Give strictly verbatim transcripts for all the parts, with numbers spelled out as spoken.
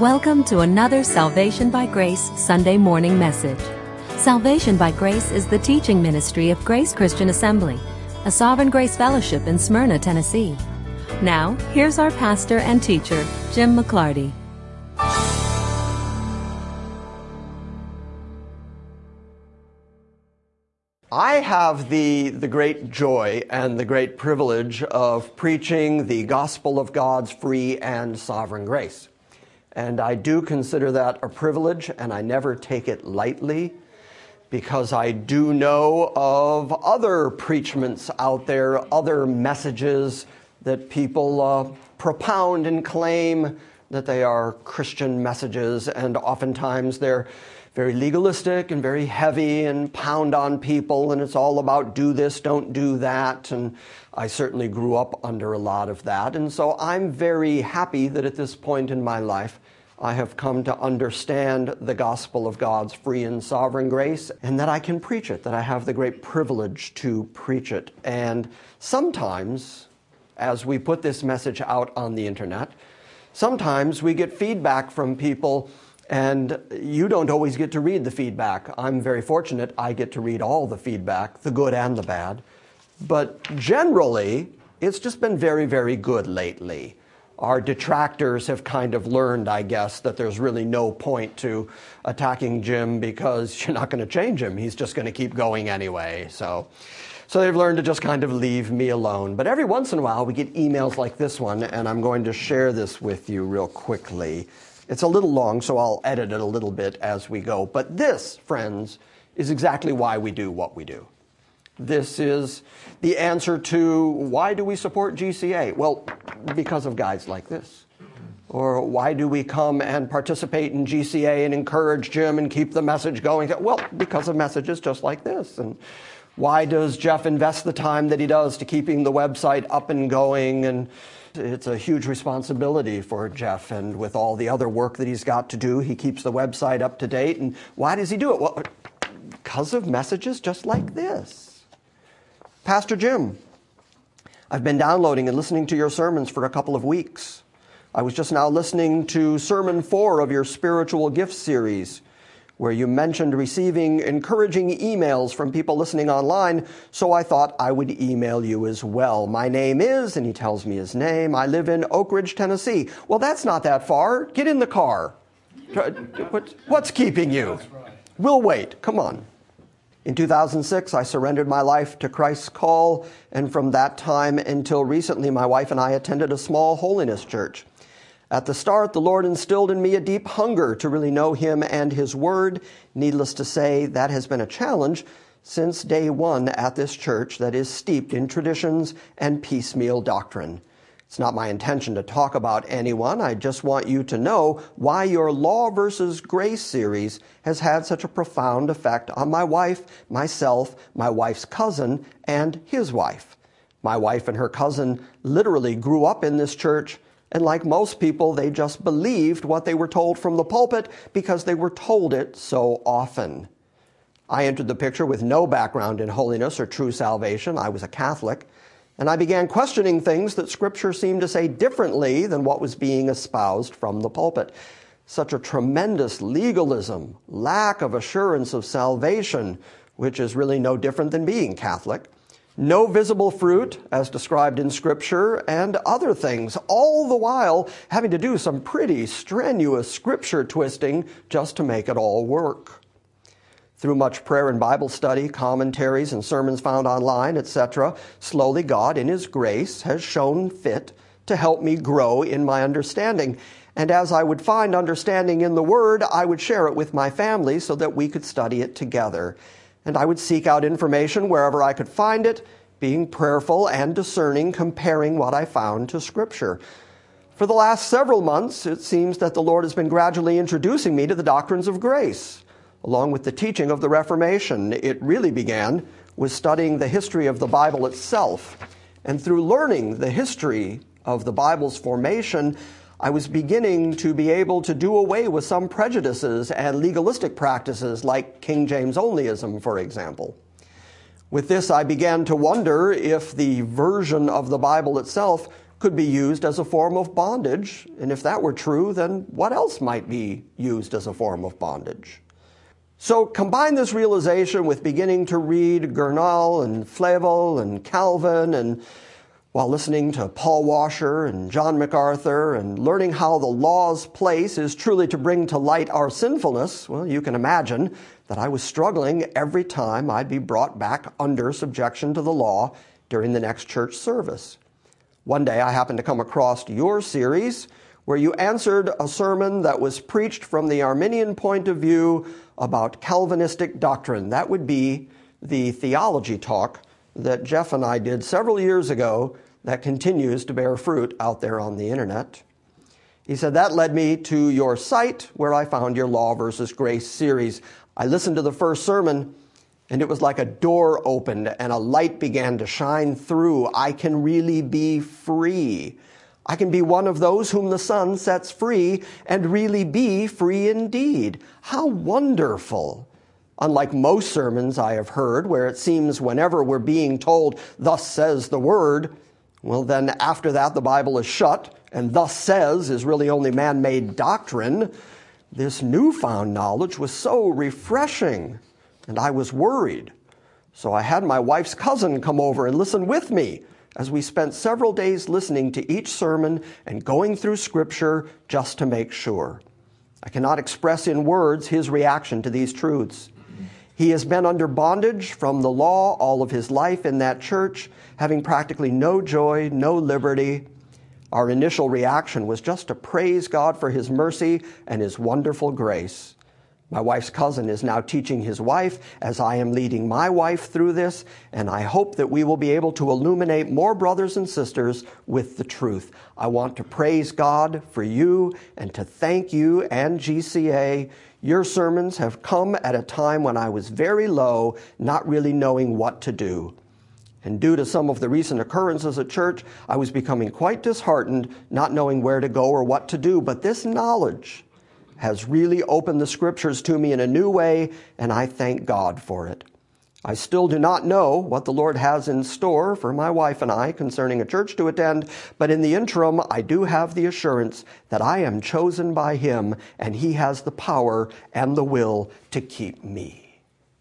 Welcome to another Salvation by Grace Sunday morning message. Salvation by Grace is the teaching ministry of Grace Christian Assembly, a Sovereign Grace Fellowship in Smyrna, Tennessee. Now, here's our pastor and teacher, Jim McClarty. I have the, the great joy and the great privilege of preaching the gospel of God's free and sovereign grace. And I do consider that a privilege, and I never take it lightly, because I do know of other preachments out there, other messages that people uh, propound and claim that they are Christian messages, and oftentimes they're very legalistic and very heavy and pound on people, and it's all about do this, don't do that. And I certainly grew up under a lot of that. And so I'm very happy that at this point in my life, I have come to understand the gospel of God's free and sovereign grace, and that I can preach it, that I have the great privilege to preach it. And sometimes, as we put this message out on the internet, sometimes we get feedback from people, and you don't always get to read the feedback. I'm very fortunate I get to read all the feedback, the good and the bad. But generally, it's just been very, very good lately. Our detractors have kind of learned, I guess, that there's really no point to attacking Jim because you're not going to change him. He's just going to keep going anyway. So, so they've learned to just kind of leave me alone. But every once in a while, we get emails like this one, and I'm going to share this with you real quickly. It's a little long, so I'll edit it a little bit as we go. But this, friends, is exactly why we do what we do. This is the answer to why do we support G C A? Well, because of guys like this. Or why do we come and participate in G C A and encourage Jim and keep the message going? Well, because of messages just like this. And why does Jeff invest the time that he does to keeping the website up and going? And it's a huge responsibility for Jeff, and with all the other work that he's got to do, he keeps the website up to date. And why does he do it? Well, because of messages just like this. Pastor Jim, I've been downloading and listening to your sermons for a couple of weeks. I was just now listening to Sermon four of your Spiritual Gifts series, where you mentioned receiving encouraging emails from people listening online, so I thought I would email you as well. My name is, and he tells me his name, I live in Oak Ridge, Tennessee. Well, that's not that far. Get in the car. What's keeping you? We'll wait. Come on. In two thousand six, I surrendered my life to Christ's call, and from that time until recently, my wife and I attended a small holiness church. At the start, the Lord instilled in me a deep hunger to really know Him and His Word. Needless to say, that has been a challenge since day one at this church that is steeped in traditions and piecemeal doctrine. It's not my intention to talk about anyone. I just want you to know why your Law versus Grace series has had such a profound effect on my wife, myself, my wife's cousin, and his wife. My wife and her cousin literally grew up in this church, and like most people, they just believed what they were told from the pulpit because they were told it so often. I entered the picture with no background in holiness or true salvation. I was a Catholic. And I began questioning things that Scripture seemed to say differently than what was being espoused from the pulpit. Such a tremendous legalism, lack of assurance of salvation, which is really no different than being Catholic. No visible fruit, as described in Scripture, and other things, all the while having to do some pretty strenuous Scripture twisting just to make it all work. Through much prayer and Bible study, commentaries and sermons found online, et cetera, slowly God, in His grace, has shown fit to help me grow in my understanding. And as I would find understanding in the Word, I would share it with my family so that we could study it together. And I would seek out information wherever I could find it, being prayerful and discerning, comparing what I found to Scripture. For the last several months, it seems that the Lord has been gradually introducing me to the doctrines of grace, along with the teaching of the Reformation. It really began with studying the history of the Bible itself. And through learning the history of the Bible's formation, I was beginning to be able to do away with some prejudices and legalistic practices like King James onlyism, for example. With this, I began to wonder if the version of the Bible itself could be used as a form of bondage. And if that were true, then what else might be used as a form of bondage? So combine this realization with beginning to read Gurnall and Flavel and Calvin, and while listening to Paul Washer and John MacArthur and learning how the law's place is truly to bring to light our sinfulness, well, you can imagine that I was struggling every time I'd be brought back under subjection to the law during the next church service. One day I happened to come across your series where you answered a sermon that was preached from the Arminian point of view about Calvinistic doctrine. That would be the theology talk that Jeff and I did several years ago that continues to bear fruit out there on the internet. He said, that led me to your site where I found your Law versus Grace series. I listened to the first sermon, and it was like a door opened and a light began to shine through. I can really be free. I can be one of those whom the Son sets free and really be free indeed. How wonderful! Unlike most sermons I have heard, where it seems whenever we're being told, thus says the word, well, then after that the Bible is shut, and thus says is really only man-made doctrine. This newfound knowledge was so refreshing, and I was worried. So I had my wife's cousin come over and listen with me as we spent several days listening to each sermon and going through Scripture just to make sure. I cannot express in words his reaction to these truths. He has been under bondage from the law all of his life in that church, having practically no joy, no liberty. Our initial reaction was just to praise God for his mercy and his wonderful grace. My wife's cousin is now teaching his wife as I am leading my wife through this, and I hope that we will be able to illuminate more brothers and sisters with the truth. I want to praise God for you and to thank you and G C A. Your sermons have come at a time when I was very low, not really knowing what to do. And due to some of the recent occurrences at church, I was becoming quite disheartened, not knowing where to go or what to do. But this knowledge has really opened the Scriptures to me in a new way, and I thank God for it. I still do not know what the Lord has in store for my wife and I concerning a church to attend, but in the interim, I do have the assurance that I am chosen by Him, and He has the power and the will to keep me.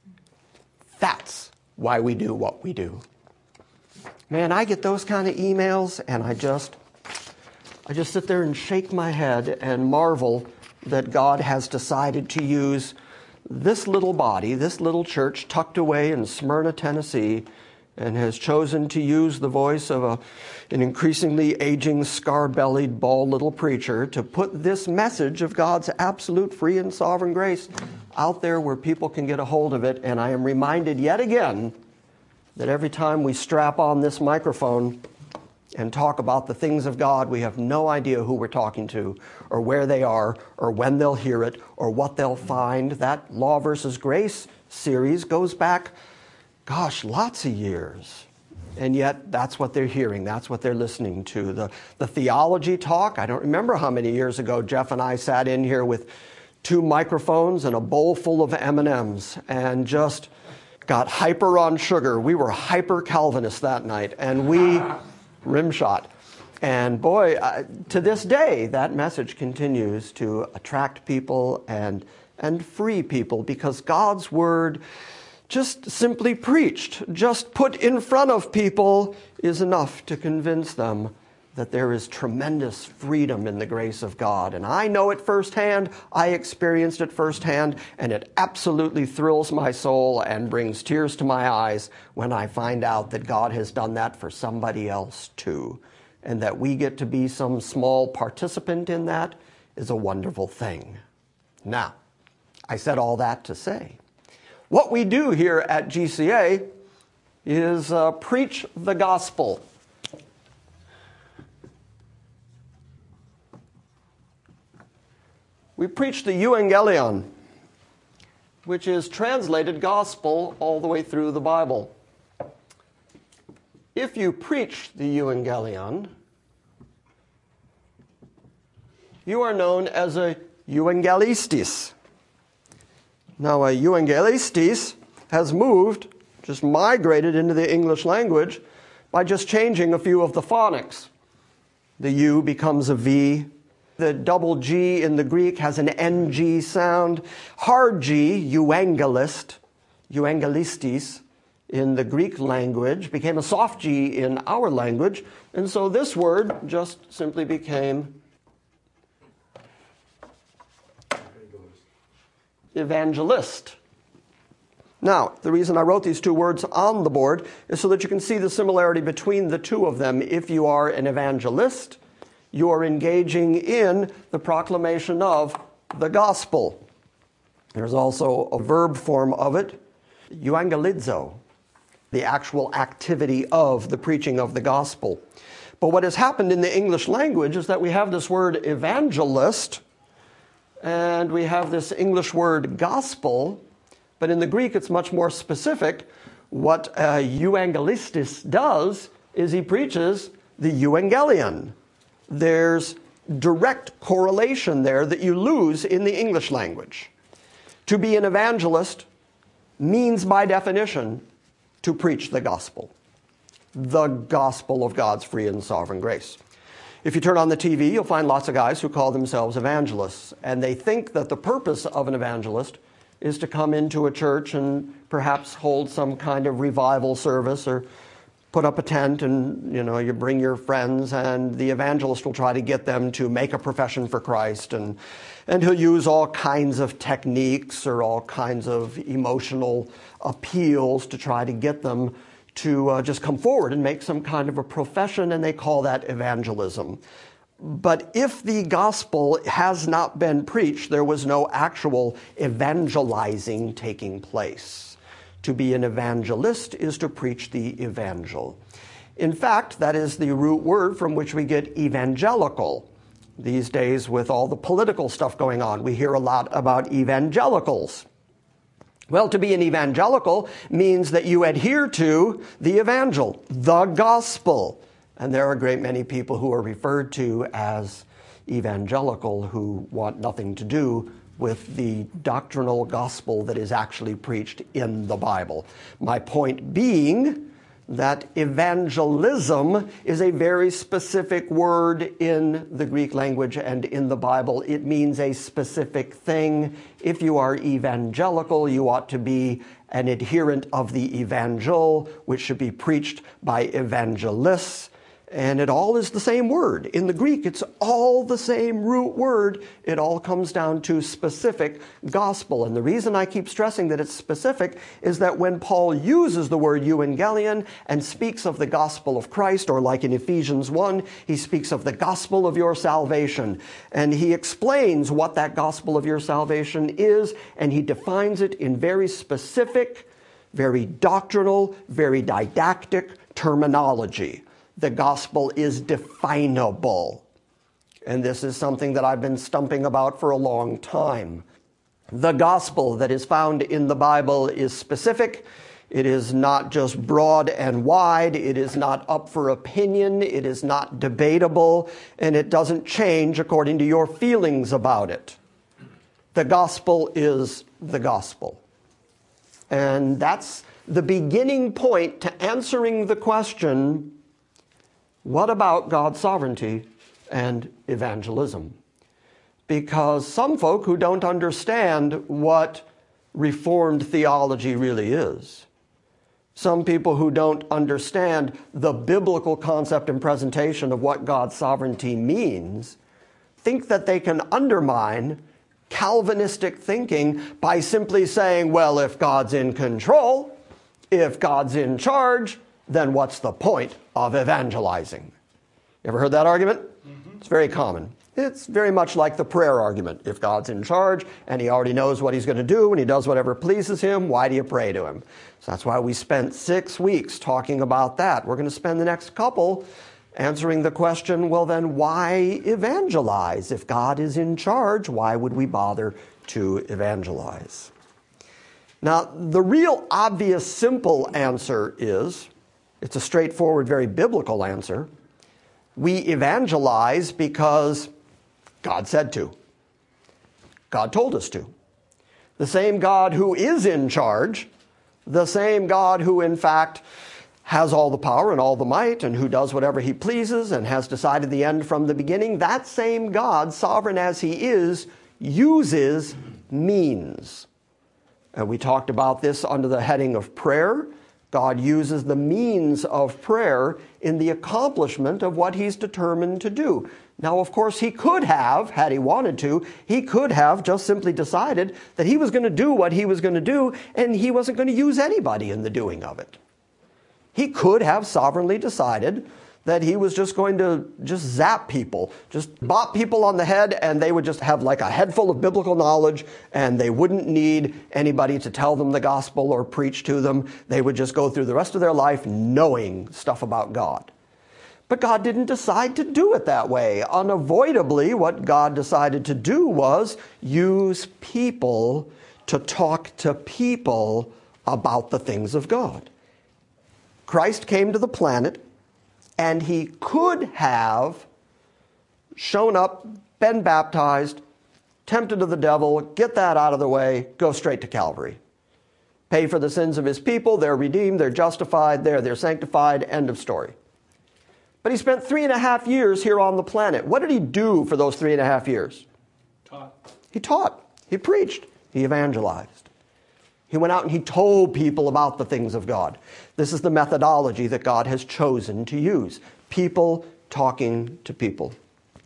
That's why we do what we do. Man, I get those kind of emails, and I just, I just sit there and shake my head and marvel that God has decided to use this little body, this little church tucked away in Smyrna, Tennessee, and has chosen to use the voice of a, an increasingly aging, scar-bellied, bald little preacher to put this message of God's absolute free and sovereign grace out there where people can get a hold of it. And I am reminded yet again that every time we strap on this microphone and talk about the things of God, we have no idea who we're talking to or where they are or when they'll hear it or what they'll find. That Law versus Grace series goes back, gosh, lots of years. And yet that's what they're hearing. That's what they're listening to. The, the theology talk, I don't remember how many years ago Jeff and I sat in here with two microphones and a bowl full of M and M's and just got hyper on sugar. We were hyper Calvinists that night, and we rim shot. And boy, uh, to this day, that message continues to attract people and and free people, because God's word, just simply preached, just put in front of people, is enough to convince them that there is tremendous freedom in the grace of God. And I know it firsthand, I experienced it firsthand, and it absolutely thrills my soul and brings tears to my eyes when I find out that God has done that for somebody else too. And that we get to be some small participant in that is a wonderful thing. Now, I said all that to say, what we do here at G C A is uh, preach the gospel. We preach the Evangelion, which is translated gospel all the way through the Bible. If you preach the Evangelion, you are known as a Evangelistes. Now, a Evangelistes has moved, just migrated into the English language by just changing a few of the phonics. The U becomes a V. The double G in the Greek has an N G sound. Hard G, euangelist, euangelistis, in the Greek language became a soft G in our language. And so this word just simply became evangelist. Now, the reason I wrote these two words on the board is so that you can see the similarity between the two of them. If you are an evangelist, you are engaging in the proclamation of the gospel. There's also a verb form of it, euangelizo, the actual activity of the preaching of the gospel. But what has happened in the English language is that we have this word evangelist, and we have this English word gospel, but in the Greek it's much more specific. What uh, euangelistis does is he preaches the euangelion. There's direct correlation there that you lose in the English language. To be an evangelist means by definition to preach the gospel, the gospel of God's free and sovereign grace. If you turn on the T V, you'll find lots of guys who call themselves evangelists, and they think that the purpose of an evangelist is to come into a church and perhaps hold some kind of revival service or put up a tent, and you know you bring your friends, and the evangelist will try to get them to make a profession for Christ, and and he'll use all kinds of techniques or all kinds of emotional appeals to try to get them to uh, just come forward and make some kind of a profession, and they call that evangelism. But if the gospel has not been preached, there was no actual evangelizing taking place. To be an evangelist is to preach the evangel. In fact, that is the root word from which we get evangelical. These days, with all the political stuff going on, we hear a lot about evangelicals. Well, to be an evangelical means that you adhere to the evangel, the gospel. And there are a great many people who are referred to as evangelical who want nothing to do with the doctrinal gospel that is actually preached in the Bible. My point being that evangelism is a very specific word in the Greek language and in the Bible. It means a specific thing. If you are evangelical, you ought to be an adherent of the evangel, which should be preached by evangelists. And it all is the same word. In the Greek, it's all the same root word. It all comes down to specific gospel. And the reason I keep stressing that it's specific is that when Paul uses the word euangelion and speaks of the gospel of Christ, or like in Ephesians one, he speaks of the gospel of your salvation. And he explains what that gospel of your salvation is, and he defines it in very specific, very doctrinal, very didactic terminology. The gospel is definable. And this is something that I've been stumping about for a long time. The gospel that is found in the Bible is specific. It is not just broad and wide. It is not up for opinion. It is not debatable. And it doesn't change according to your feelings about it. The gospel is the gospel. And that's the beginning point to answering the question, what about God's sovereignty and evangelism? Because some folk who don't understand what Reformed theology really is, some people who don't understand the biblical concept and presentation of what God's sovereignty means, think that they can undermine Calvinistic thinking by simply saying, well, if God's in control, if God's in charge, then what's the point of evangelizing? You ever heard that argument? Mm-hmm. It's very common. It's very much like the prayer argument. If God's in charge and he already knows what he's going to do and he does whatever pleases him, why do you pray to him? So that's why we spent six weeks talking about that. We're going to spend the next couple answering the question, well then why evangelize? If God is in charge, why would we bother to evangelize? Now, the real obvious simple answer is, it's a straightforward, very biblical answer. We evangelize because God said to. God told us to. The same God who is in charge, the same God who in fact has all the power and all the might, and who does whatever he pleases and has decided the end from the beginning, that same God, sovereign as he is, uses means. And we talked about this under the heading of prayer. God uses the means of prayer in the accomplishment of what he's determined to do. Now, of course, he could have, had he wanted to, he could have just simply decided that he was going to do what he was going to do, and he wasn't going to use anybody in the doing of it. He could have sovereignly decided that he was just going to just zap people, just bop people on the head, and they would just have like a head full of biblical knowledge, and they wouldn't need anybody to tell them the gospel or preach to them. They would just go through the rest of their life knowing stuff about God. But God didn't decide to do it that way. Unavoidably, what God decided to do was use people to talk to people about the things of God. Christ came to the planet, and he could have shown up, been baptized, tempted of the devil, get that out of the way, go straight to Calvary. Pay for the sins of his people, they're redeemed, they're justified, they're, they're sanctified, end of story. But he spent three and a half years here on the planet. What did he do for those three and a half years? Taught. He taught. He preached. He evangelized. He went out and he told people about the things of God. This is the methodology that God has chosen to use. People talking to people.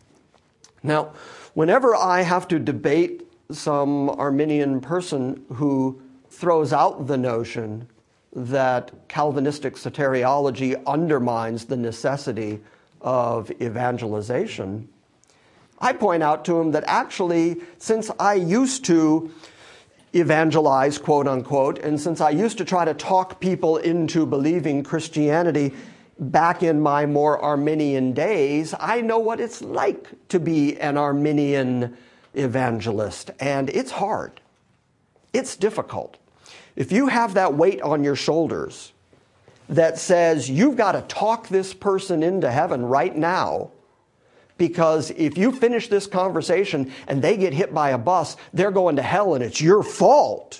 Now, whenever I have to debate some Arminian person who throws out the notion that Calvinistic soteriology undermines the necessity of evangelization, I point out to him that actually, since I used to evangelize, quote unquote, and since I used to try to talk people into believing Christianity back in my more Arminian days, I know what it's like to be an Arminian evangelist, and it's hard. It's difficult. If you have that weight on your shoulders that says you've got to talk this person into heaven right now, because if you finish this conversation and they get hit by a bus, they're going to hell and it's your fault.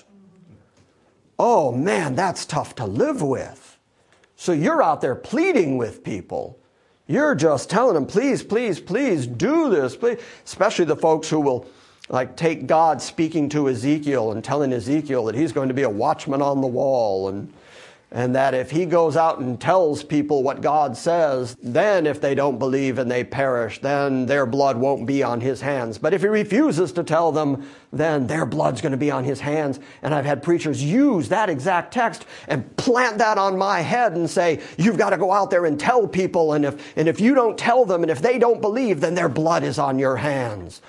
Oh man, that's tough to live with. So you're out there pleading with people. You're just telling them, please, please, please do this. Please. Especially the folks who will like take God speaking to Ezekiel and telling Ezekiel that he's going to be a watchman on the wall, and and that if he goes out and tells people what God says, then if they don't believe and they perish, then their blood won't be on his hands. But if he refuses to tell them, then their blood's going to be on his hands. And I've had preachers use that exact text and plant that on my head and say, you've got to go out there and tell people, and if and if you don't tell them, and if they don't believe, then their blood is on your hands.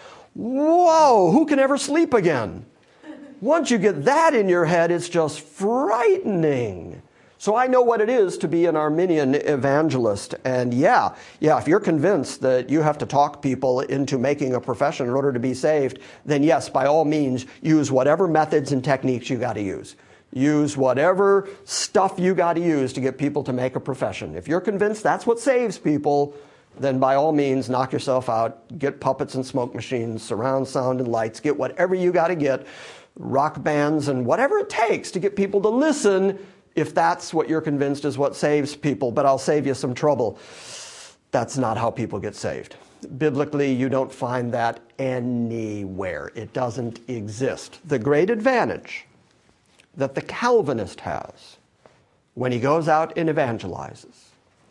Whoa, who can ever sleep again? Once you get that in your head, it's just frightening. So I know what it is to be an Arminian evangelist. And yeah, yeah, if you're convinced that you have to talk people into making a profession in order to be saved, then yes, by all means, use whatever methods and techniques you got to use. Use whatever stuff you got to use to get people to make a profession. If you're convinced that's what saves people, then by all means, knock yourself out. Get puppets and smoke machines, surround sound and lights. Get whatever you got to get, rock bands and whatever it takes to get people to listen, if that's what you're convinced is what saves people. But I'll save you some trouble. That's not how people get saved. Biblically, you don't find that anywhere. It doesn't exist. The great advantage that the Calvinist has when he goes out and evangelizes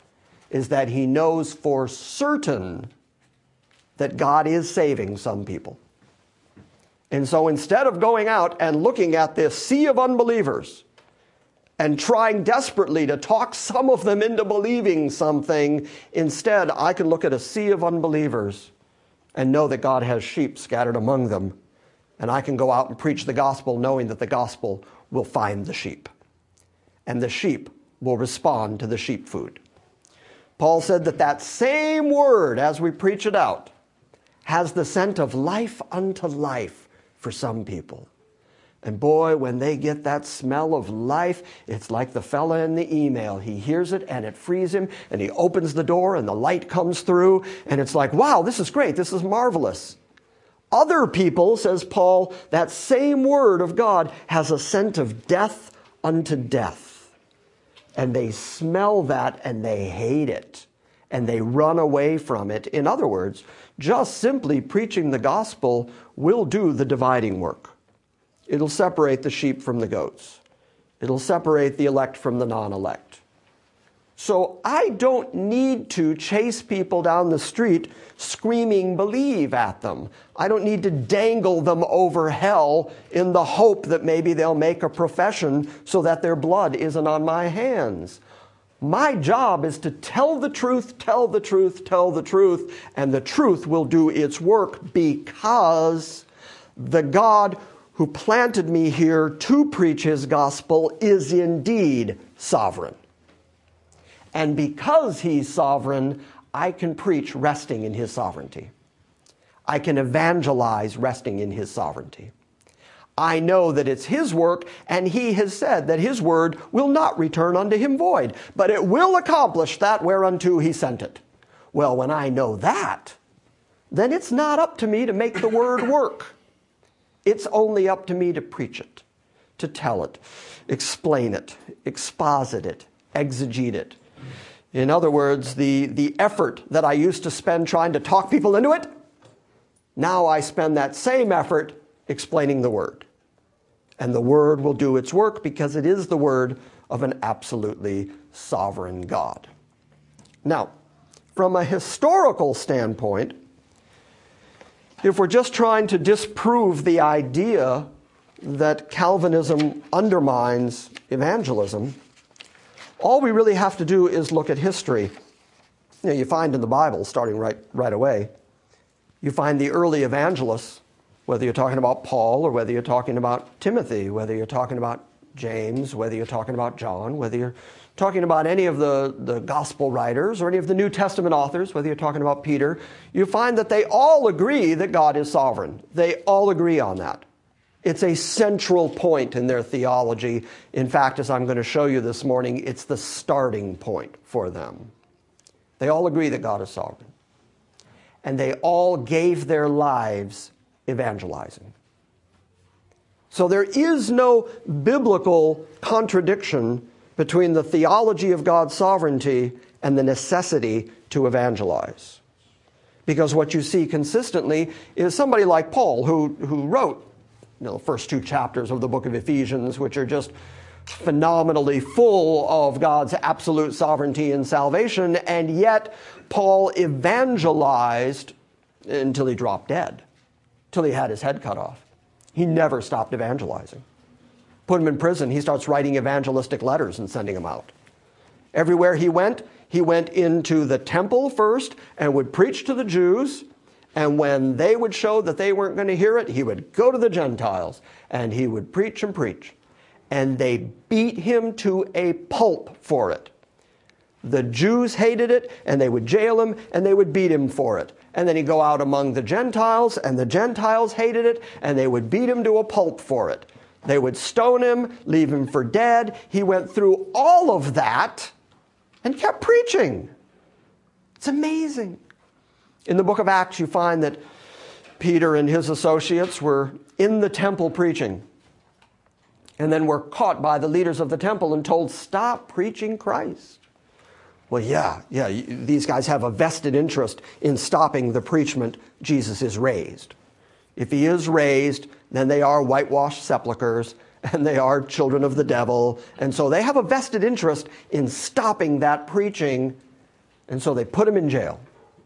is that he knows for certain that God is saving some people. And so instead of going out and looking at this sea of unbelievers and trying desperately to talk some of them into believing something, instead I can look at a sea of unbelievers and know that God has sheep scattered among them. And I can go out and preach the gospel knowing that the gospel will find the sheep. And the sheep will respond to the sheep food. Paul said that that same word, as we preach it out, has the scent of life unto life for some people. And boy, when they get that smell of life, it's like the fella in the email. He hears it and it frees him, and he opens the door and the light comes through, and it's like, wow, this is great, this is marvelous. Other people, says Paul, that same word of God has a scent of death unto death. and they smell that and they hate it and they run away from it. In other words, just simply preaching the gospel will do the dividing work. It'll separate the sheep from the goats. It'll separate the elect from the non-elect. So I don't need to chase people down the street screaming believe at them. I don't need to dangle them over hell in the hope that maybe they'll make a profession so that their blood isn't on my hands. My job is to tell the truth, tell the truth, tell the truth, and the truth will do its work because the God who planted me here to preach his gospel is indeed sovereign. And because he's sovereign, I can preach resting in his sovereignty. I can evangelize resting in his sovereignty. I know that it's his work, and he has said that his word will not return unto him void, but it will accomplish that whereunto he sent it. Well, when I know that, then it's not up to me to make the word work. It's only up to me to preach it, to tell it, explain it, exposit it, exegete it. In other words, the, the effort that I used to spend trying to talk people into it, now I spend that same effort explaining the word. And the word will do its work because it is the word of an absolutely sovereign God. Now, from a historical standpoint, if we're just trying to disprove the idea that Calvinism undermines evangelism, all we really have to do is look at history. You know, you find in the Bible, starting right, right away, you find the early evangelists, whether you're talking about Paul or whether you're talking about Timothy, whether you're talking about James, whether you're talking about John, whether you're talking about any of the, the gospel writers or any of the New Testament authors, whether you're talking about Peter, you find that they all agree that God is sovereign. They all agree on that. It's a central point in their theology. In fact, as I'm going to show you this morning, it's the starting point for them. They all agree that God is sovereign. And they all gave their lives evangelizing. So there is no biblical contradiction between the theology of God's sovereignty and the necessity to evangelize. Because what you see consistently is somebody like Paul, who, who wrote you know, the first two chapters of the book of Ephesians, which are just phenomenally full of God's absolute sovereignty and salvation, and yet Paul evangelized until he dropped dead, till he had his head cut off. He never stopped evangelizing. Put him in prison, he starts writing evangelistic letters and sending them out. Everywhere he went, he went into the temple first and would preach to the Jews, and when they would show that they weren't going to hear it, he would go to the Gentiles and he would preach and preach. And they beat him to a pulp for it. The Jews hated it, and they would jail him, and they would beat him for it. And then he'd go out among the Gentiles, and the Gentiles hated it, and they would beat him to a pulp for it. They would stone him, leave him for dead. He went through all of that and kept preaching. It's amazing. In the book of Acts, you find that Peter and his associates were in the temple preaching, and then were caught by the leaders of the temple and told, stop preaching Christ. Well, yeah, yeah, these guys have a vested interest in stopping the preachment Jesus is raised. If he is raised, then they are whitewashed sepulchres, and they are children of the devil. And so they have a vested interest in stopping that preaching, and so they put him in jail.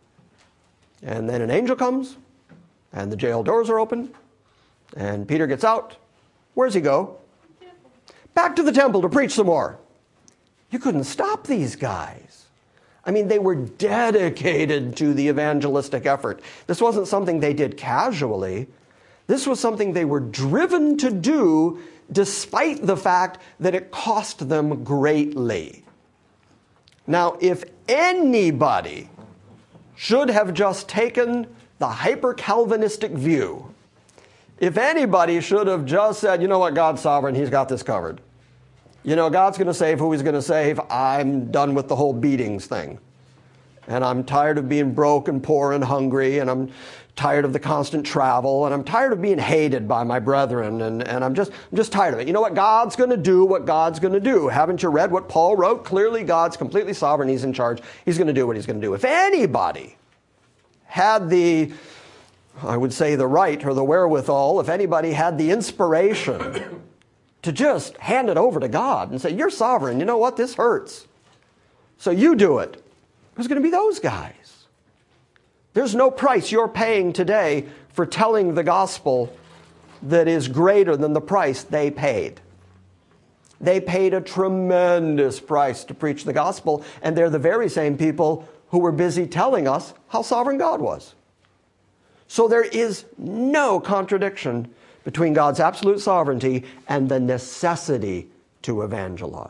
And then an angel comes, and the jail doors are open, and Peter gets out. Where's he go? Back to the temple to preach some more. You couldn't stop these guys. I mean, they were dedicated to the evangelistic effort. This wasn't something they did casually. This was something they were driven to do despite the fact that it cost them greatly. Now, if anybody should have just taken the hyper-Calvinistic view, if anybody should have just said, you know what, God's sovereign, he's got this covered. You know, God's going to save who he's going to save. I'm done with the whole beatings thing. And I'm tired of being broke and poor and hungry, and I'm tired of the constant travel, and I'm tired of being hated by my brethren, and, and I'm just I'm just tired of it. You know what? God's going to do what God's going to do. Haven't you read what Paul wrote? Clearly, God's completely sovereign. He's in charge. He's going to do what he's going to do. If anybody had the, I would say the right or the wherewithal, if anybody had the inspiration to just hand it over to God and say, you're sovereign. You know what? This hurts. So you do it. It's going to be those guys. There's no price you're paying today for telling the gospel that is greater than the price they paid. They paid a tremendous price to preach the gospel, and they're the very same people who were busy telling us how sovereign God was. So there is no contradiction between God's absolute sovereignty and the necessity to evangelize.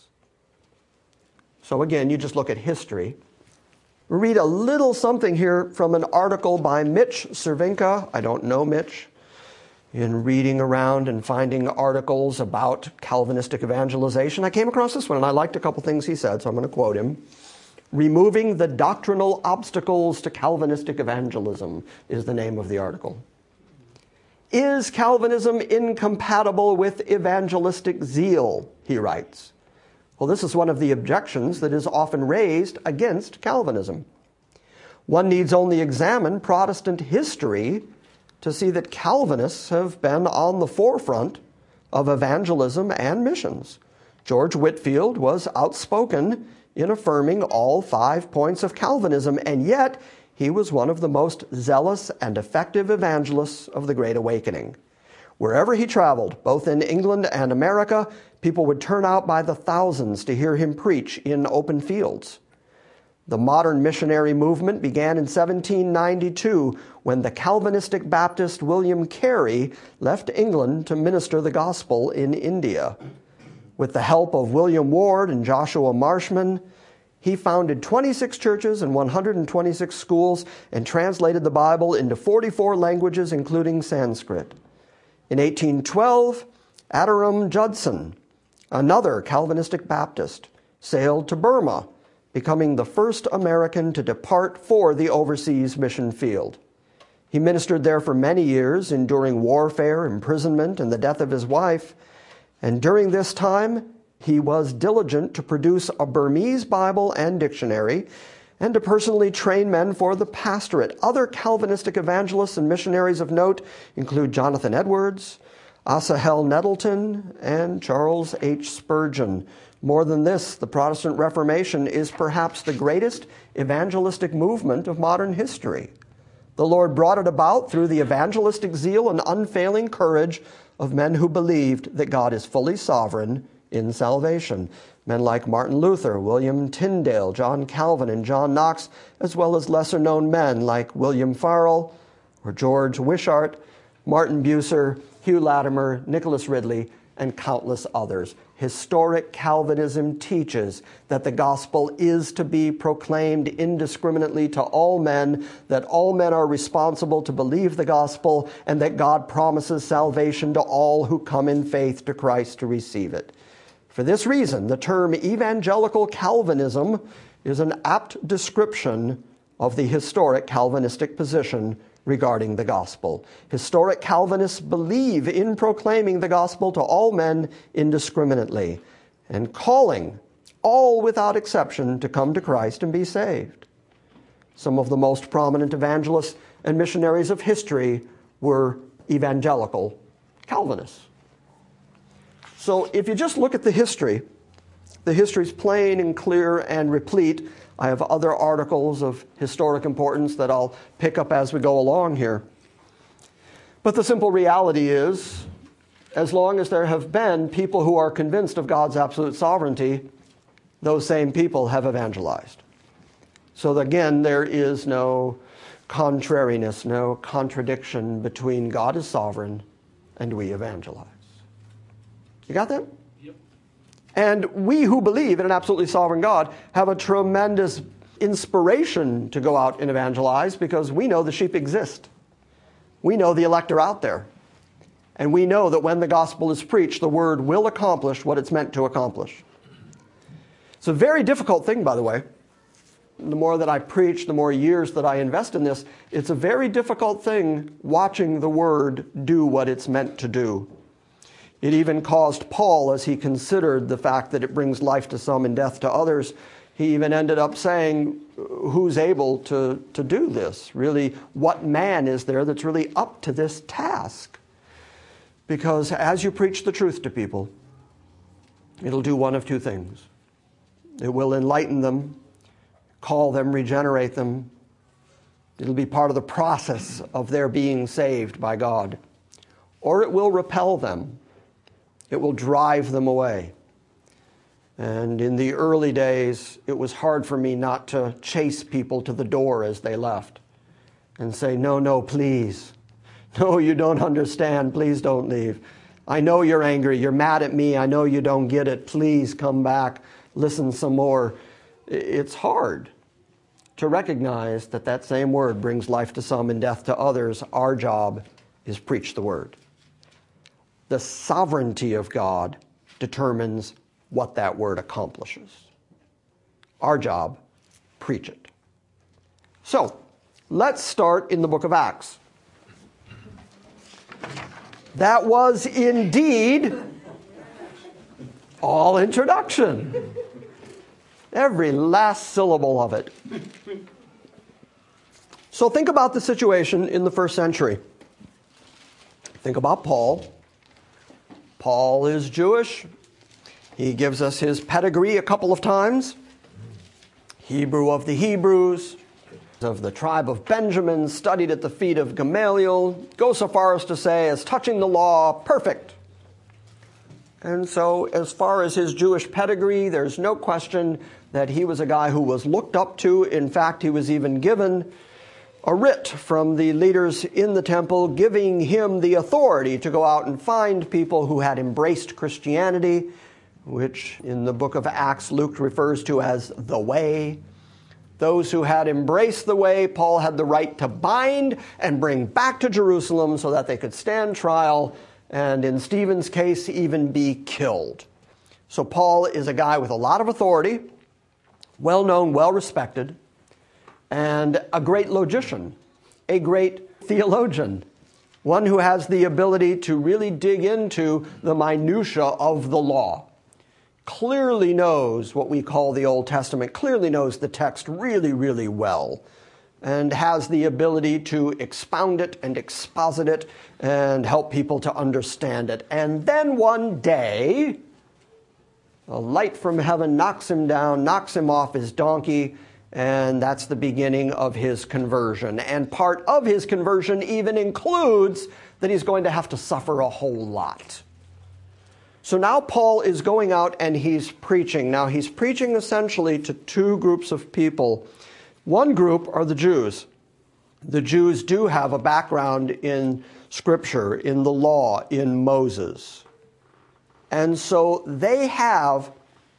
So again, you just look at history. Read a little something here from an article by Mitch Cervinka. I don't know Mitch. In reading around and finding articles about Calvinistic evangelization, I came across this one, and I liked a couple things he said, so I'm going to quote him. Removing the Doctrinal Obstacles to Calvinistic Evangelism is the name of the article. Is Calvinism incompatible with evangelistic zeal? He writes. Well, this is one of the objections that is often raised against Calvinism. One needs only examine Protestant history to see that Calvinists have been on the forefront of evangelism and missions. George Whitefield was outspoken in affirming all five points of Calvinism, and yet he was one of the most zealous and effective evangelists of the Great Awakening. Wherever he traveled, both in England and America, people would turn out by the thousands to hear him preach in open fields. The modern missionary movement began in seventeen ninety-two when the Calvinistic Baptist William Carey left England to minister the gospel in India. With the help of William Ward and Joshua Marshman, he founded twenty-six churches and one hundred twenty-six schools and translated the Bible into forty-four languages, including Sanskrit. In eighteen twelve, Adoram Judson, another Calvinistic Baptist, sailed to Burma, becoming the first American to depart for the overseas mission field. He ministered there for many years, enduring warfare, imprisonment, and the death of his wife. And during this time, he was diligent to produce a Burmese Bible and dictionary and to personally train men for the pastorate. Other Calvinistic evangelists and missionaries of note include Jonathan Edwards, Asahel Nettleton, and Charles H. Spurgeon. More than this, the Protestant Reformation is perhaps the greatest evangelistic movement of modern history. The Lord brought it about through the evangelistic zeal and unfailing courage of men who believed that God is fully sovereign in salvation. Men like Martin Luther, William Tyndale, John Calvin, and John Knox, as well as lesser-known men like William Farel or George Wishart, Martin Bucer, Hugh Latimer, Nicholas Ridley, and countless others. Historic Calvinism teaches that the gospel is to be proclaimed indiscriminately to all men, that all men are responsible to believe the gospel, and that God promises salvation to all who come in faith to Christ to receive it. For this reason, the term evangelical Calvinism is an apt description of the historic Calvinistic position regarding the gospel. Historic Calvinists believe in proclaiming the gospel to all men indiscriminately and calling all without exception to come to Christ and be saved. Some of the most prominent evangelists and missionaries of history were evangelical Calvinists. So if you just look at the history, the history is plain and clear and replete. I have other articles of historic importance that I'll pick up as we go along here. But the simple reality is, as long as there have been people who are convinced of God's absolute sovereignty, those same people have evangelized. So again, there is no contrariness, no contradiction between God is sovereign and we evangelize. You got that? Yep. And we who believe in an absolutely sovereign God have a tremendous inspiration to go out and evangelize because we know the sheep exist. We know the elect are out there. And we know that when the gospel is preached, the word will accomplish what it's meant to accomplish. It's a very difficult thing, by the way, the more that I preach, the more years that I invest in this, it's a very difficult thing watching the Word do what it's meant to do. It even caused Paul, as he considered the fact that it brings life to some and death to others, he even ended up saying, who's able to, to do this? Really, what man is there that's really up to this task? Because as you preach the truth to people, it'll do one of two things. It will enlighten them, call them, regenerate them. It'll be part of the process of their being saved by God. Or it will repel them. It will drive them away. And in the early days, it was hard for me not to chase people to the door as they left and say, no, no, please. No, you don't understand. Please don't leave. I know you're angry. You're mad at me. I know you don't get it. Please come back. Listen some more. It's hard to recognize that that same word brings life to some and death to others. Our job is preach the word. The sovereignty of God determines what that word accomplishes. Our job, preach it. So, let's start in the book of Acts. That was indeed all introduction. Every last syllable of it. So think about the situation in the first century. Think about Paul. Paul is Jewish. He gives us his pedigree a couple of times. Hebrew of the Hebrews, of the tribe of Benjamin, studied at the feet of Gamaliel, goes so far as to say, as touching the law, perfect. And so as far as his Jewish pedigree, there's no question that he was a guy who was looked up to. In fact, he was even given a writ from the leaders in the temple giving him the authority to go out and find people who had embraced Christianity, which in the book of Acts Luke refers to as the way. Those who had embraced the way, Paul had the right to bind and bring back to Jerusalem so that they could stand trial and, in Stephen's case, even be killed. So Paul is a guy with a lot of authority, well-known, well-respected, and a great logician, a great theologian, one who has the ability to really dig into the minutia of the law. Clearly knows what we call the Old Testament, clearly knows the text really, really well, and has the ability to expound it and exposit it and help people to understand it. And then one day, a light from heaven knocks him down, knocks him off his donkey, and that's the beginning of his conversion. And part of his conversion even includes that he's going to have to suffer a whole lot. So now Paul is going out and he's preaching. Now he's preaching essentially to two groups of people. One group are the Jews. The Jews do have a background in Scripture, in the law, in Moses. And so they have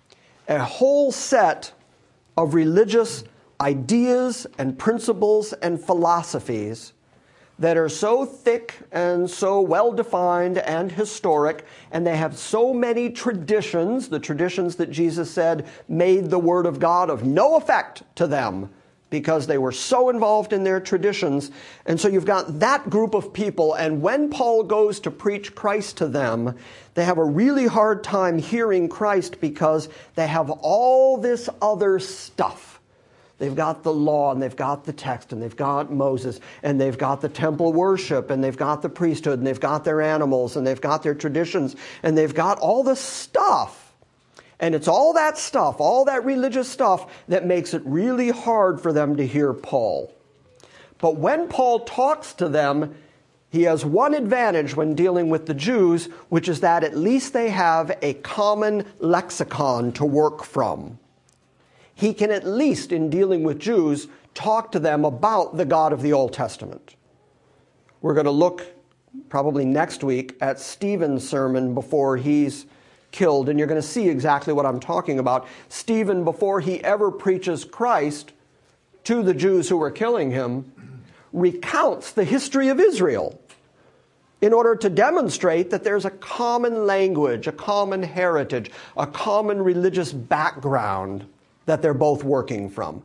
a whole set of religious ideas and principles and philosophies that are so thick and so well-defined and historic, and they have so many traditions, the traditions that Jesus said made the Word of God of no effect to them because they were so involved in their traditions. And so you've got that group of people, and when Paul goes to preach Christ to them, they have a really hard time hearing Christ because they have all this other stuff. They've got the law, and they've got the text, and they've got Moses, and they've got the temple worship, and they've got the priesthood, and they've got their animals, and they've got their traditions, and they've got all the stuff. And it's all that stuff, all that religious stuff, that makes it really hard for them to hear Paul. But when Paul talks to them, he has one advantage when dealing with the Jews, which is that at least they have a common lexicon to work from. He can at least, in dealing with Jews, talk to them about the God of the Old Testament. We're going to look probably next week at Stephen's sermon before he's killed, and you're going to see exactly what I'm talking about. Stephen, before he ever preaches Christ to the Jews who were killing him, recounts the history of Israel in order to demonstrate that there's a common language, a common heritage, a common religious background that they're both working from.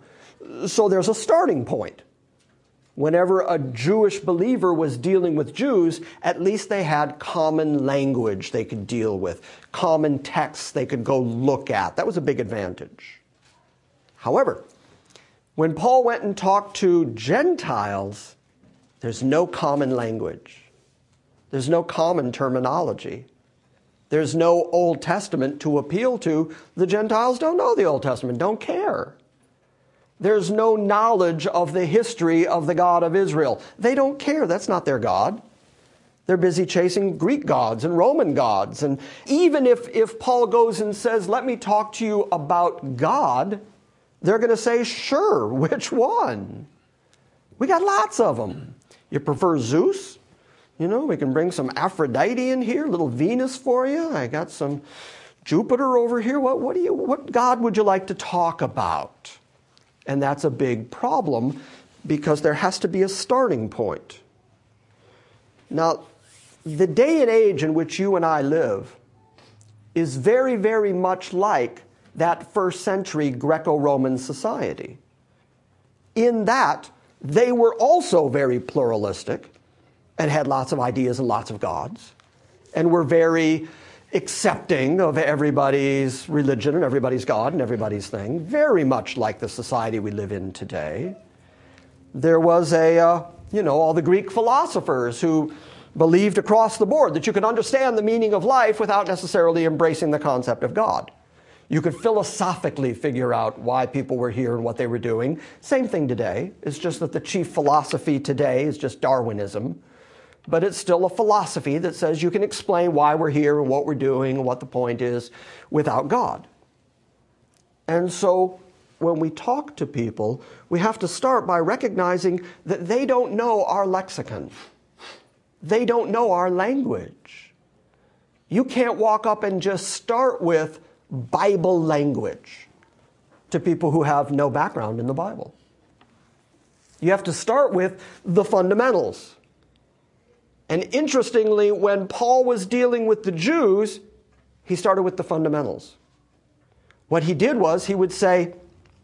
So there's a starting point. Whenever a Jewish believer was dealing with Jews, at least they had common language they could deal with, common texts they could go look at. That was a big advantage. However, when Paul went and talked to Gentiles, there's no common language. There's no common terminology. There's no Old Testament to appeal to. The Gentiles don't know the Old Testament, don't care. There's no knowledge of the history of the God of Israel. They don't care. That's not their God. They're busy chasing Greek gods and Roman gods. And even if, if Paul goes and says, let me talk to you about God, they're going to say, sure, which one? We got lots of them. You prefer Zeus? You know, we can bring some Aphrodite in here, little Venus for you. I got some Jupiter over here. What, what, do you, what God would you like to talk about? And that's a big problem because there has to be a starting point. Now, the day and age in which you and I live is very, very much like that first century Greco-Roman society. In that, they were also very pluralistic and had lots of ideas and lots of gods, and were very accepting of everybody's religion and everybody's God and everybody's thing, very much like the society we live in today. There was a, uh, you know, all the Greek philosophers who believed across the board that you could understand the meaning of life without necessarily embracing the concept of God. You could philosophically figure out why people were here and what they were doing. Same thing today. It's just that the chief philosophy today is just Darwinism. But it's still a philosophy that says you can explain why we're here and what we're doing and what the point is without God. And so when we talk to people, we have to start by recognizing that they don't know our lexicon. They don't know our language. You can't walk up and just start with Bible language to people who have no background in the Bible. You have to start with the fundamentals. And interestingly, when Paul was dealing with the Jews, he started with the fundamentals. What he did was he would say,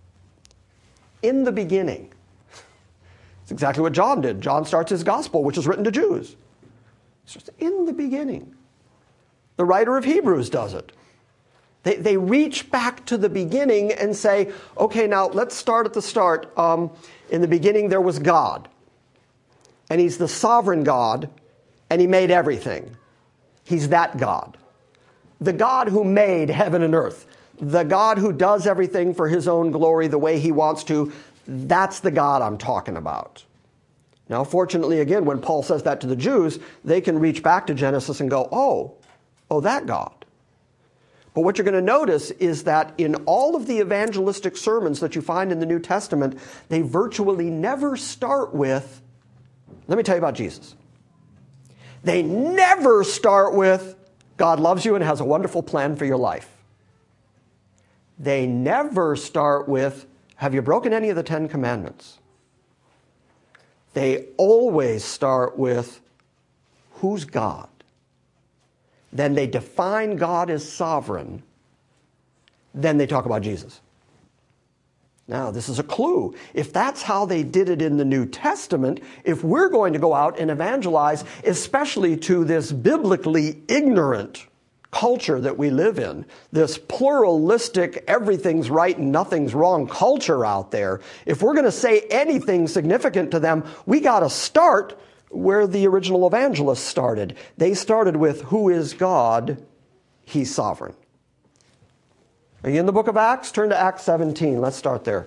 in the beginning. It's exactly what John did. John starts his gospel, which is written to Jews. It's just in the beginning. The writer of Hebrews does it. They, they reach back to the beginning and say, okay, now let's start at the start. Um, in the beginning, there was God. And he's the sovereign God. And he made everything. He's that God. The God who made heaven and earth. The God who does everything for his own glory the way he wants to. That's the God I'm talking about. Now, fortunately, again, when Paul says that to the Jews, they can reach back to Genesis and go, oh, oh, that God. But what you're going to notice is that in all of the evangelistic sermons that you find in the New Testament, they virtually never start with, let me tell you about Jesus. They never start with, God loves you and has a wonderful plan for your life. They never start with, have you broken any of the Ten Commandments? They always start with, who's God? Then they define God as sovereign. Then they talk about Jesus. Now, this is a clue. If that's how they did it in the New Testament, if we're going to go out and evangelize, especially to this biblically ignorant culture that we live in, this pluralistic, everything's right and nothing's wrong culture out there, if we're going to say anything significant to them, we got to start where the original evangelists started. They started with, who is God? He's sovereign. Are you in the book of Acts? Turn to Acts seventeen. Let's start there.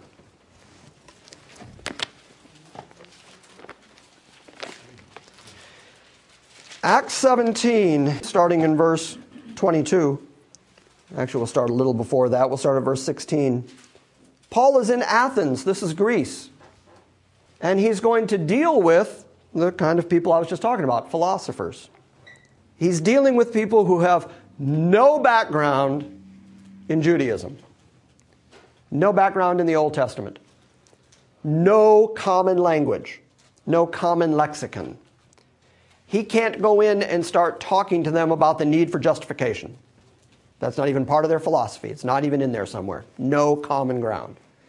Acts seventeen, starting in verse twenty-two. Actually, we'll start a little before that. We'll start at verse sixteen. Paul is in Athens. This is Greece. And he's going to deal with the kind of people I was just talking about, philosophers. He's dealing with people who have no background in Judaism, no background in the Old Testament, no common language, no common lexicon. He can't go in and start talking to them about the need for justification. That's not even part of their philosophy. It's not even in there somewhere. No common ground.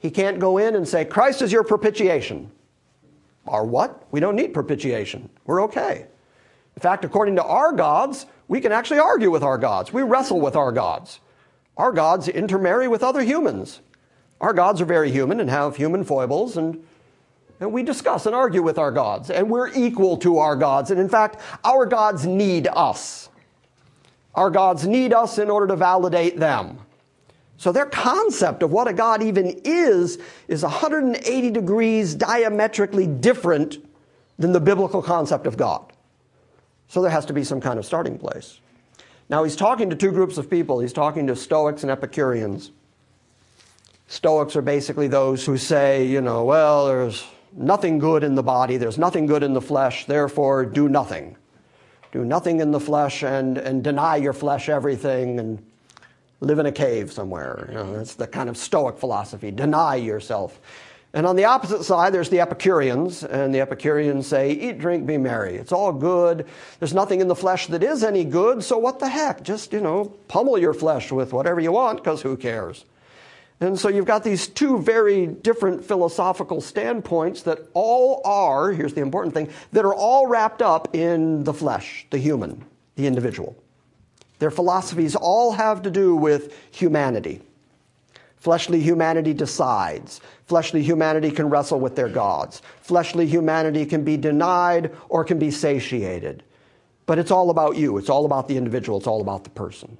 He can't go in and say, Christ is your propitiation. Our what? We don't need propitiation. We're okay. In fact, according to our gods, we can actually argue with our gods. We wrestle with our gods. Our gods intermarry with other humans. Our gods are very human and have human foibles, and, and we discuss and argue with our gods, and we're equal to our gods. And in fact, our gods need us. Our gods need us in order to validate them. So their concept of what a god even is, is one hundred eighty degrees diametrically different than the biblical concept of God. So there has to be some kind of starting place. Now he's talking to two groups of people. He's talking to Stoics and Epicureans. Stoics are basically those who say, you know, well, there's nothing good in the body, there's nothing good in the flesh, therefore do nothing. Do nothing in the flesh and, and deny your flesh everything and live in a cave somewhere. You know, that's the kind of Stoic philosophy. Deny yourself. And on the opposite side, there's the Epicureans, and the Epicureans say, eat, drink, be merry. It's all good. There's nothing in the flesh that is any good, so what the heck? Just, you know, pummel your flesh with whatever you want, because who cares? And so you've got these two very different philosophical standpoints that all are, here's the important thing, that are all wrapped up in the flesh, the human, the individual. Their philosophies all have to do with humanity. Fleshly humanity decides. Fleshly humanity can wrestle with their gods. Fleshly humanity can be denied or can be satiated. But it's all about you. It's all about the individual. It's all about the person.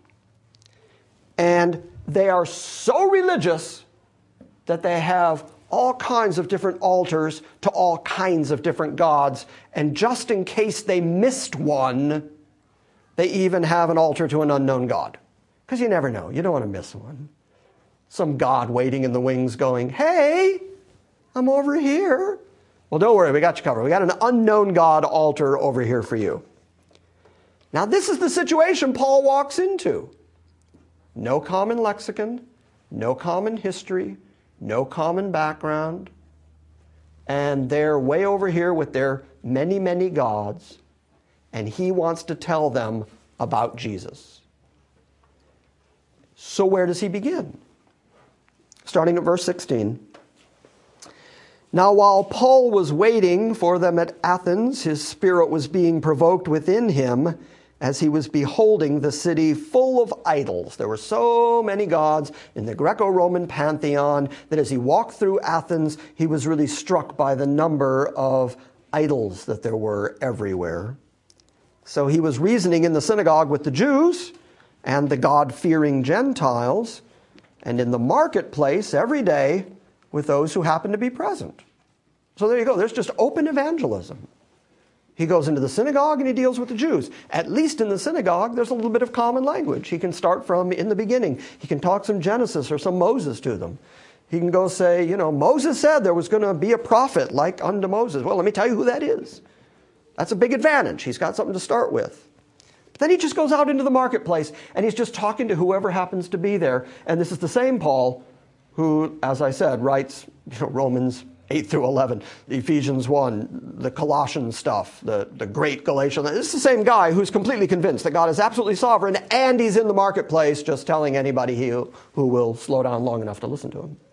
And they are so religious that they have all kinds of different altars to all kinds of different gods. And just in case they missed one, they even have an altar to an unknown god. Because you never know. You don't want to miss one. Some god waiting in the wings going, hey, I'm over here. Well, don't worry, we got you covered. We got an unknown god altar over here for you. Now, this is the situation Paul walks into. No common lexicon, no common history, no common background. And they're way over here with their many, many gods. And he wants to tell them about Jesus. So where does he begin? Starting at verse sixteen. Now while Paul was waiting for them at Athens, his spirit was being provoked within him as he was beholding the city full of idols. There were so many gods in the Greco-Roman pantheon that as he walked through Athens, he was really struck by the number of idols that there were everywhere. So he was reasoning in the synagogue with the Jews and the God-fearing Gentiles, and in the marketplace every day with those who happened to be present. So there you go. There's just open evangelism. He goes into the synagogue and he deals with the Jews. At least in the synagogue, there's a little bit of common language. He can start from in the beginning. He can talk some Genesis or some Moses to them. He can go say, you know, Moses said there was going to be a prophet like unto Moses. Well, let me tell you who that is. That's a big advantage. He's got something to start with. But then he just goes out into the marketplace and he's just talking to whoever happens to be there. And this is the same Paul who, as I said, writes you know, Romans eight through eleven, Ephesians one, the Colossians stuff, the, the great Galatians. This is the same guy who's completely convinced that God is absolutely sovereign and he's in the marketplace just telling anybody he, who will slow down long enough to listen to him.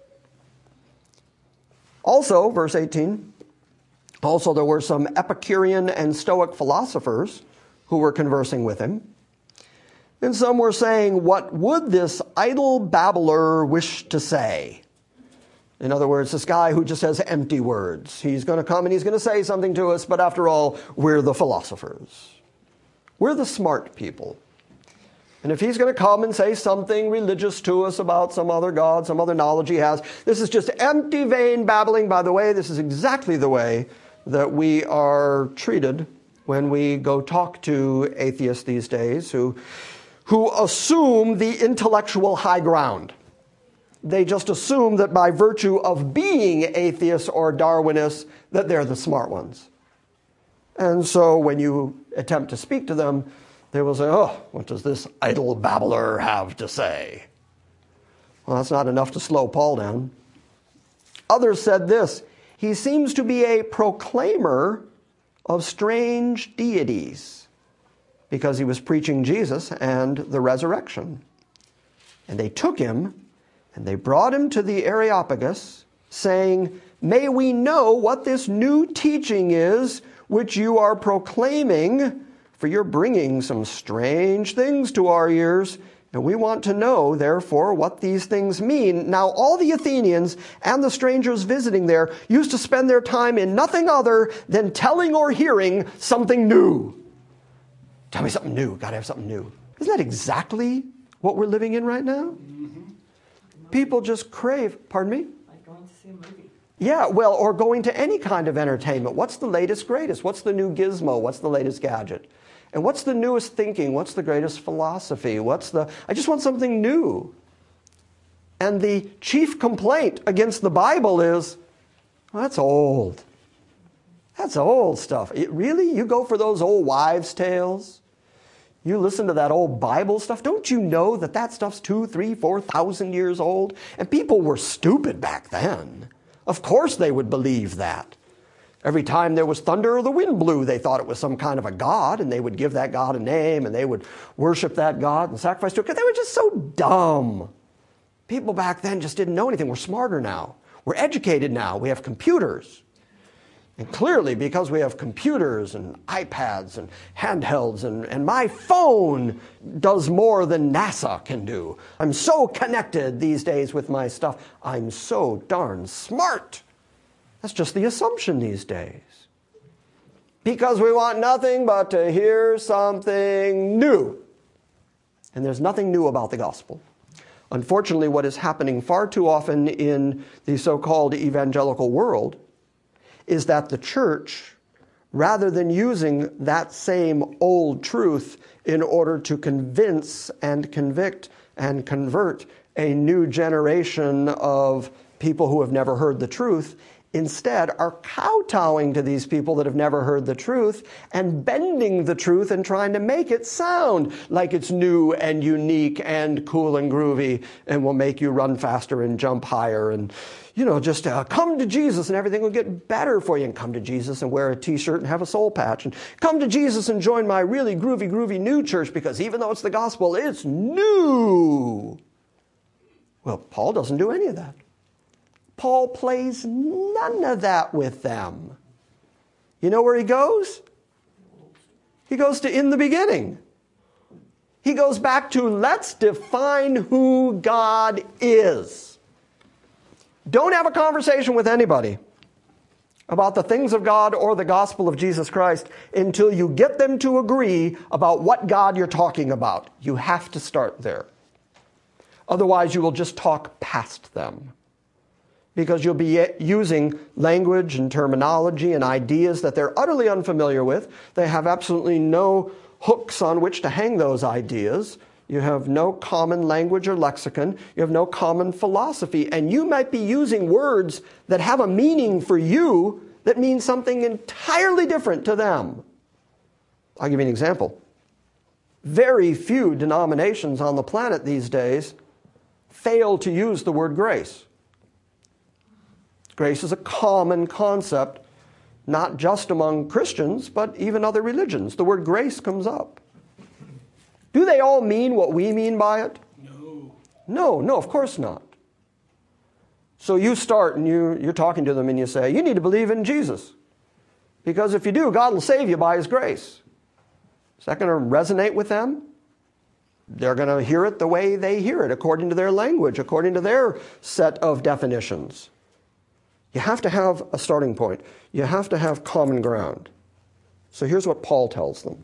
Also, verse eighteen, also there were some Epicurean and Stoic philosophers who were conversing with him. And some were saying, what would this idle babbler wish to say? In other words, this guy who just has empty words. He's going to come and he's going to say something to us, but after all, we're the philosophers. We're the smart people. And if he's going to come and say something religious to us about some other god, some other knowledge he has, this is just empty, vain babbling. By the way, this is exactly the way that we are treated when we go talk to atheists these days who, who assume the intellectual high ground. They just assume that by virtue of being atheists or Darwinists, that they're the smart ones. And so when you attempt to speak to them, they will say, oh, what does this idle babbler have to say? Well, that's not enough to slow Paul down. Others said this, he seems to be a proclaimer of strange deities because he was preaching Jesus and the resurrection. And they took him And they brought him to the Areopagus, saying, "May we know what this new teaching is which you are proclaiming, for you're bringing some strange things to our ears, and we want to know, therefore, what these things mean." Now, all the Athenians and the strangers visiting there used to spend their time in nothing other than telling or hearing something new. Tell me something new. Got to have something new. Isn't that exactly what we're living in right now? Mm-hmm. People just crave, pardon me? Like going to see a movie. Yeah, well, or going to any kind of entertainment. What's the latest, greatest? What's the new gizmo? What's the latest gadget? And what's the newest thinking? What's the greatest philosophy? What's the... I just want something new. And the chief complaint against the Bible is, well, that's old. That's old stuff. It, really? You go for those old wives' tales? You listen to that old Bible stuff? Don't you know that that stuff's two, three, four thousand years old? And people were stupid back then. Of course they would believe that. Every time there was thunder or the wind blew, they thought it was some kind of a god, and they would give that god a name, and they would worship that god and sacrifice to it, because they were just so dumb. People back then just didn't know anything. We're smarter now. We're educated now. We have computers. And clearly, because we have computers and iPads and handhelds, and, and my phone does more than NASA can do. I'm so connected these days with my stuff. I'm so darn smart. That's just the assumption these days. Because we want nothing but to hear something new. And there's nothing new about the gospel. Unfortunately, what is happening far too often in the so-called evangelical world is that the church, rather than using that same old truth in order to convince and convict and convert a new generation of people who have never heard the truth, instead are kowtowing to these people that have never heard the truth and bending the truth and trying to make it sound like it's new and unique and cool and groovy and will make you run faster and jump higher and, you know, just uh, come to Jesus and everything will get better for you, and come to Jesus and wear a t-shirt and have a soul patch, and come to Jesus and join my really groovy, groovy new church, because even though it's the gospel, it's new. Well, Paul doesn't do any of that. Paul plays none of that with them. You know where he goes? He goes to in the beginning. He goes back to let's define who God is. Don't have a conversation with anybody about the things of God or the gospel of Jesus Christ until you get them to agree about what God you're talking about. You have to start there. Otherwise, you will just talk past them, because you'll be using language and terminology and ideas that they're utterly unfamiliar with. They have absolutely no hooks on which to hang those ideas. You have no common language or lexicon. You have no common philosophy. And you might be using words that have a meaning for you that means something entirely different to them. I'll give you an example. Very few denominations on the planet these days fail to use the word grace. Grace is a common concept, not just among Christians, but even other religions. The word grace comes up. Do they all mean what we mean by it? No. No, no, of course not. So you start and you, you're talking to them and you say, you need to believe in Jesus. Because if you do, God will save you by His grace. Is that going to resonate with them? They're going to hear it the way they hear it, according to their language, according to their set of definitions. You have to have a starting point. You have to have common ground. So here's what Paul tells them.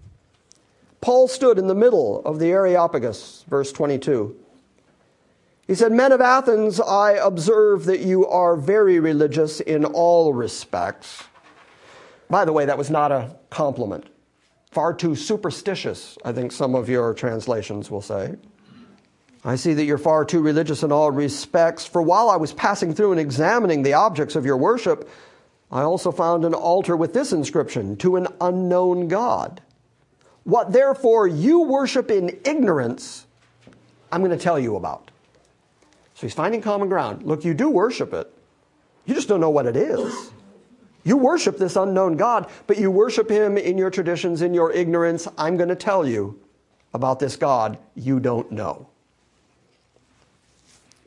Paul stood in the middle of the Areopagus, verse twenty-two. He said, "Men of Athens, I observe that you are very religious in all respects." By the way, that was not a compliment. Far too superstitious, I think some of your translations will say. "I see that you're far too religious in all respects. For while I was passing through and examining the objects of your worship, I also found an altar with this inscription, 'To an unknown God.' What therefore you worship in ignorance, I'm going to tell you about." So he's finding common ground. Look, you do worship it. You just don't know what it is. You worship this unknown God, but you worship Him in your traditions, in your ignorance. I'm going to tell you about this God you don't know.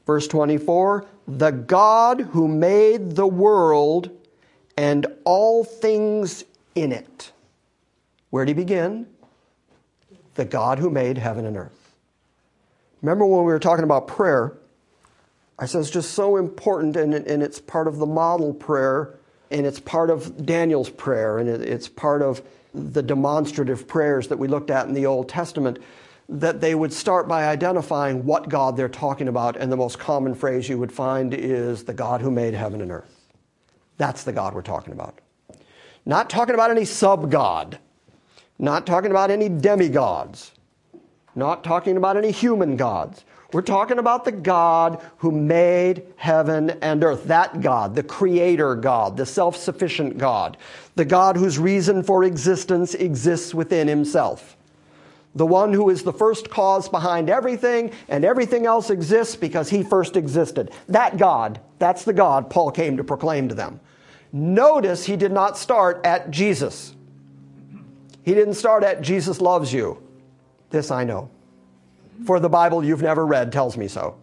Verse twenty-four, the God who made the world and all things in it. Where did he begin? The God who made heaven and earth. Remember when we were talking about prayer, I said it's just so important, and, and it's part of the model prayer, and it's part of Daniel's prayer, and it, it's part of the demonstrative prayers that we looked at in the Old Testament, that they would start by identifying what God they're talking about, and the most common phrase you would find is the God who made heaven and earth. That's the God we're talking about. Not talking about any sub-God. Not talking about any demigods. Not talking about any human gods. We're talking about the God who made heaven and earth. That God, the creator God, the self-sufficient God. The God whose reason for existence exists within himself. The one who is the first cause behind everything, and everything else exists because he first existed. That God, that's the God Paul came to proclaim to them. Notice he did not start at Jesus. He didn't start at Jesus loves you. This I know. For the Bible you've never read tells me so.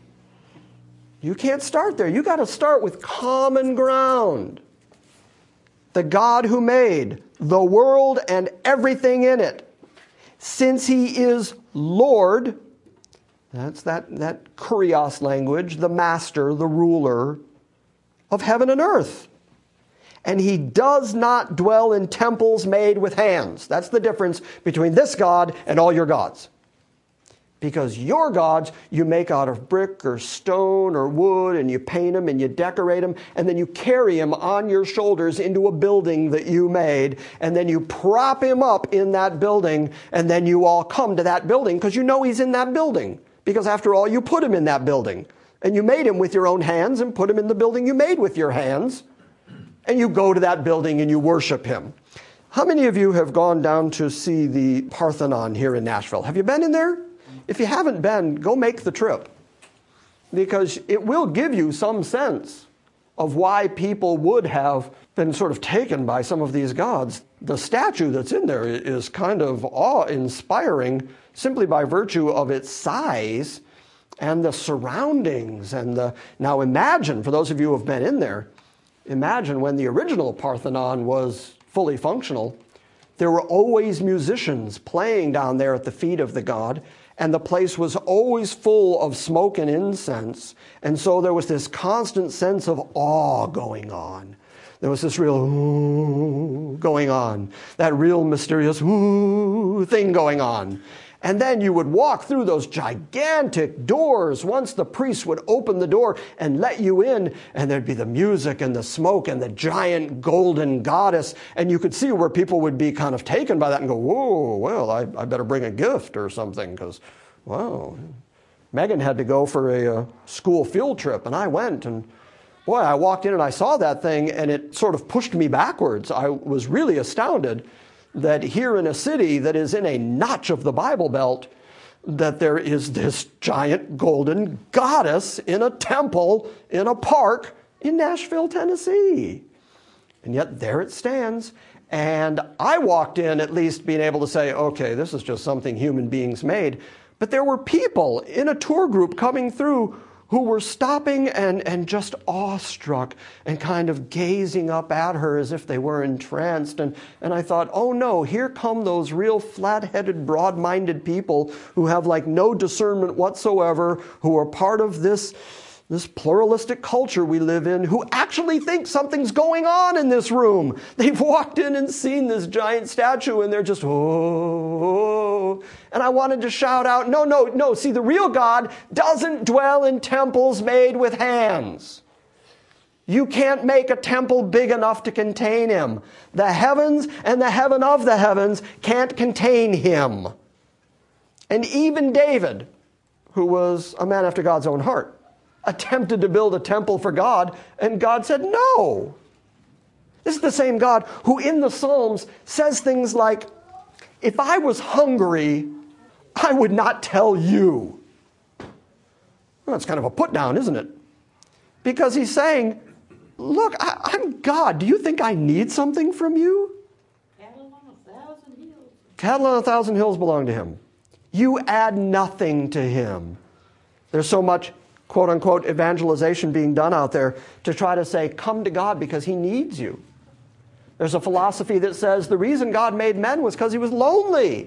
You can't start there. You got to start with common ground. The God who made the world and everything in it. Since he is Lord, that's that, that kurios language, the master, the ruler of heaven and earth. And he does not dwell in temples made with hands. That's the difference between this God and all your gods. Because your gods you make out of brick or stone or wood, and you paint them and you decorate them, and then you carry him on your shoulders into a building that you made, and then you prop him up in that building, and then you all come to that building because you know he's in that building. Because after all, you put him in that building. And you made him with your own hands and put him in the building you made with your hands. And you go to that building and you worship him. How many of you have gone down to see the Parthenon here in Nashville? Have you been in there? If you haven't been, go make the trip. Because it will give you some sense of why people would have been sort of taken by some of these gods. The statue that's in there is kind of awe-inspiring simply by virtue of its size and the surroundings. And the now imagine, for those of you who have been in there, imagine when the original Parthenon was fully functional, there were always musicians playing down there at the feet of the god, and the place was always full of smoke and incense. And so there was this constant sense of awe going on. There was this real ooh going on, that real mysterious ooh thing going on. And then you would walk through those gigantic doors once the priest would open the door and let you in, and there'd be the music and the smoke and the giant golden goddess, and you could see where people would be kind of taken by that and go, whoa, well, I, I better bring a gift or something, because, wow. Megan had to go for a, a school field trip, and I went, and boy, I walked in and I saw that thing, and it sort of pushed me backwards. I was really astounded that here in a city that is in a notch of the Bible Belt, that there is this giant golden goddess in a temple in a park in Nashville, Tennessee. And yet there it stands. And I walked in at least being able to say, okay, this is just something human beings made. But there were people in a tour group coming through who were stopping and, and just awestruck and kind of gazing up at her as if they were entranced. And, and I thought, oh no, here come those real flat-headed, broad-minded people who have like no discernment whatsoever, who are part of this, this pluralistic culture we live in, who actually think something's going on in this room. They've walked in and seen this giant statue and they're just, oh, and I wanted to shout out, no, no, no, see, the real God doesn't dwell in temples made with hands. You can't make a temple big enough to contain him. The heavens and the heaven of the heavens can't contain him. And even David, who was a man after God's own heart, attempted to build a temple for God, and God said no. This is the same God who in the Psalms says things like, if I was hungry, I would not tell you. Well, that's kind of a put down, isn't it? Because he's saying, look, I, I'm God. Do you think I need something from you? Cattle on a thousand hills. Cattle on a thousand hills belong to him. You add nothing to him. There's so much quote-unquote evangelization being done out there to try to say, come to God because he needs you. There's a philosophy that says the reason God made men was because he was lonely.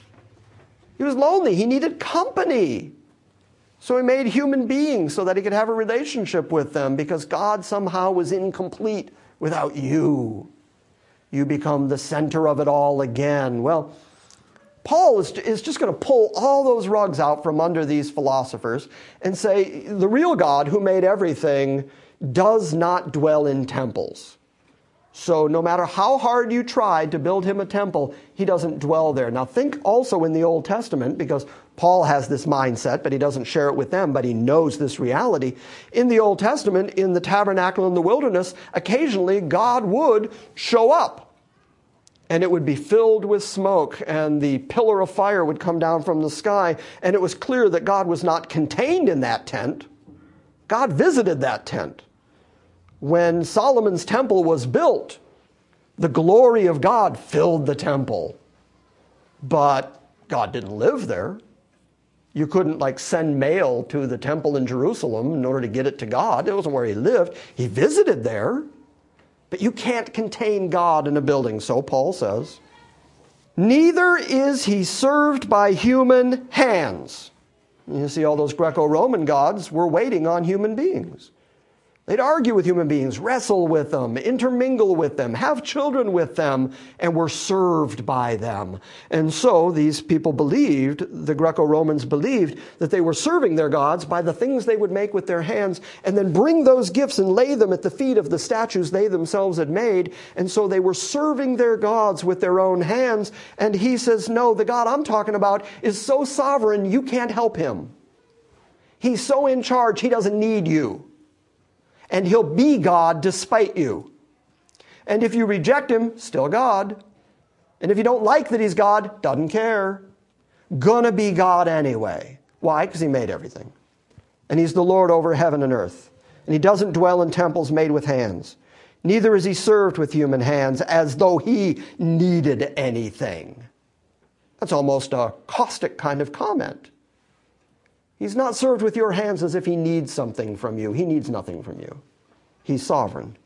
He was lonely. He needed company. So he made human beings so that he could have a relationship with them, because God somehow was incomplete without you. You become the center of it all again. Well, Paul is, is just going to pull all those rugs out from under these philosophers and say the real God who made everything does not dwell in temples. So no matter how hard you tried to build him a temple, he doesn't dwell there. Now think also in the Old Testament, because Paul has this mindset, but he doesn't share it with them, but he knows this reality. In the Old Testament, in the tabernacle in the wilderness, occasionally God would show up. And it would be filled with smoke, and the pillar of fire would come down from the sky. And it was clear that God was not contained in that tent. God visited that tent. When Solomon's temple was built, the glory of God filled the temple. But God didn't live there. You couldn't like send mail to the temple in Jerusalem in order to get it to God. It wasn't where he lived. He visited there. But you can't contain God in a building, so Paul says. Neither is he served by human hands. You see, all those Greco-Roman gods were waiting on human beings. They'd argue with human beings, wrestle with them, intermingle with them, have children with them, and were served by them. And so these people believed, the Greco-Romans believed, that they were serving their gods by the things they would make with their hands and then bring those gifts and lay them at the feet of the statues they themselves had made. And so they were serving their gods with their own hands. And he says, no, the God I'm talking about is so sovereign you can't help him. He's so in charge, he doesn't need you. And he'll be God despite you. And if you reject him, still God. And if you don't like that he's God, doesn't care. Gonna be God anyway. Why? Because he made everything. And he's the Lord over heaven and earth. And he doesn't dwell in temples made with hands. Neither is he served with human hands as though he needed anything. That's almost a caustic kind of comment. He's not served with your hands as if he needs something from you. He needs nothing from you. He's sovereign.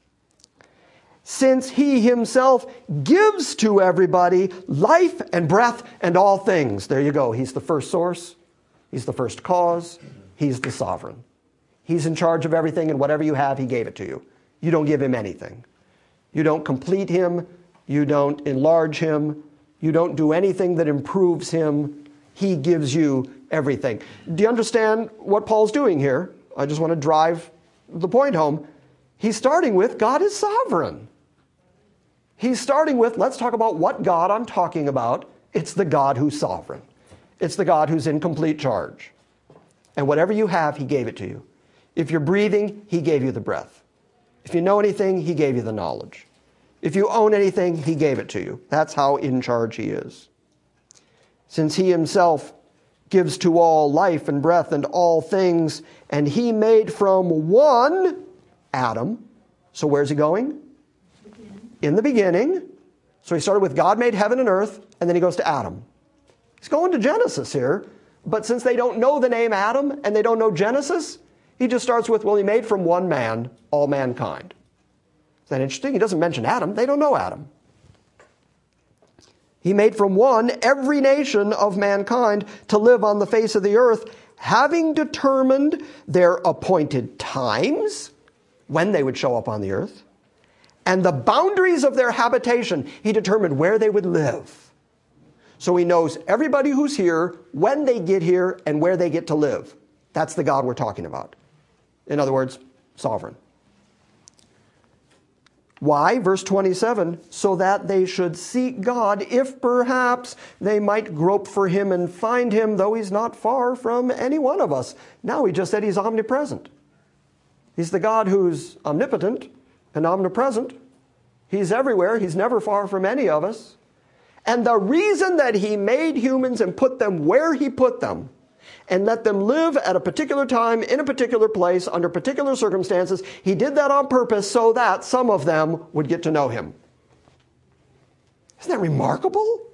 Since he himself gives to everybody life and breath and all things. There you go. He's the first source. He's the first cause. He's the sovereign. He's in charge of everything, and whatever you have, he gave it to you. You don't give him anything. You don't complete him. You don't enlarge him. You don't do anything that improves him. He gives you everything. Do you understand what Paul's doing here? I just want to drive the point home. He's starting with God is sovereign. He's starting with, let's talk about what God I'm talking about. It's the God who's sovereign. It's the God who's in complete charge. And whatever you have, he gave it to you. If you're breathing, he gave you the breath. If you know anything, he gave you the knowledge. If you own anything, he gave it to you. That's how in charge he is. Since he himself gives to all life and breath and all things, and he made from one Adam. So where's he going? Beginning. In the beginning. So he started with God made heaven and earth, and then he goes to Adam. He's going to Genesis here, but since they don't know the name Adam and they don't know Genesis, he just starts with, well, he made from one man all mankind. Is that interesting? He doesn't mention Adam. They don't know Adam. He made from one every nation of mankind to live on the face of the earth, having determined their appointed times, when they would show up on the earth, and the boundaries of their habitation. He determined where they would live. So he knows everybody who's here, when they get here, and where they get to live. That's the God we're talking about. In other words, sovereign. Why? Verse twenty-seven, so that they should seek God, if perhaps they might grope for him and find him, though he's not far from any one of us. Now he just said he's omnipresent. He's the God who's omnipotent and omnipresent. He's everywhere. He's never far from any of us. And the reason that he made humans and put them where he put them, and let them live at a particular time, in a particular place, under particular circumstances, he did that on purpose so that some of them would get to know him. Isn't that remarkable?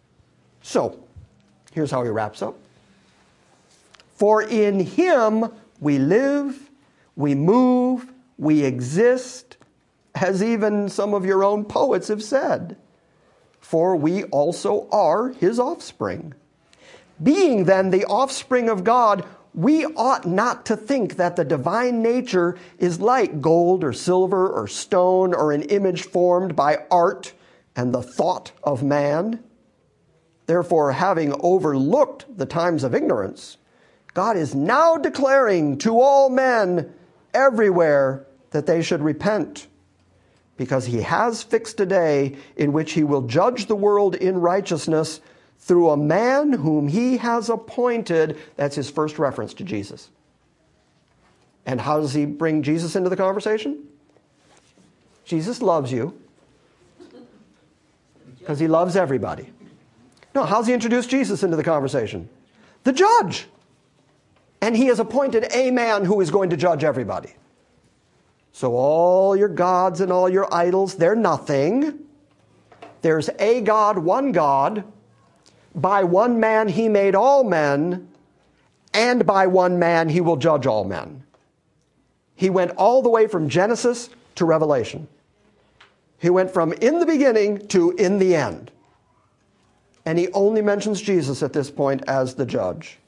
So, here's how he wraps up. For in him We live, we move, we exist, as even some of your own poets have said. For we also are his offspring. Being then the offspring of God, we ought not to think that the divine nature is like gold or silver or stone or an image formed by art and the thought of man. Therefore, having overlooked the times of ignorance, God is now declaring to all men everywhere that they should repent, because he has fixed a day in which he will judge the world in righteousness through a man whom he has appointed. That's his first reference to Jesus. And how does he bring Jesus into the conversation? Jesus loves you because he loves everybody. No, how's he introduce Jesus into the conversation? The judge. And he has appointed a man who is going to judge everybody. So all your gods and all your idols, they're nothing. There's a God, one God. By one man he made all men, and by one man he will judge all men. He went all the way from Genesis to Revelation. He went from in the beginning to in the end. And he only mentions Jesus at this point as the judge.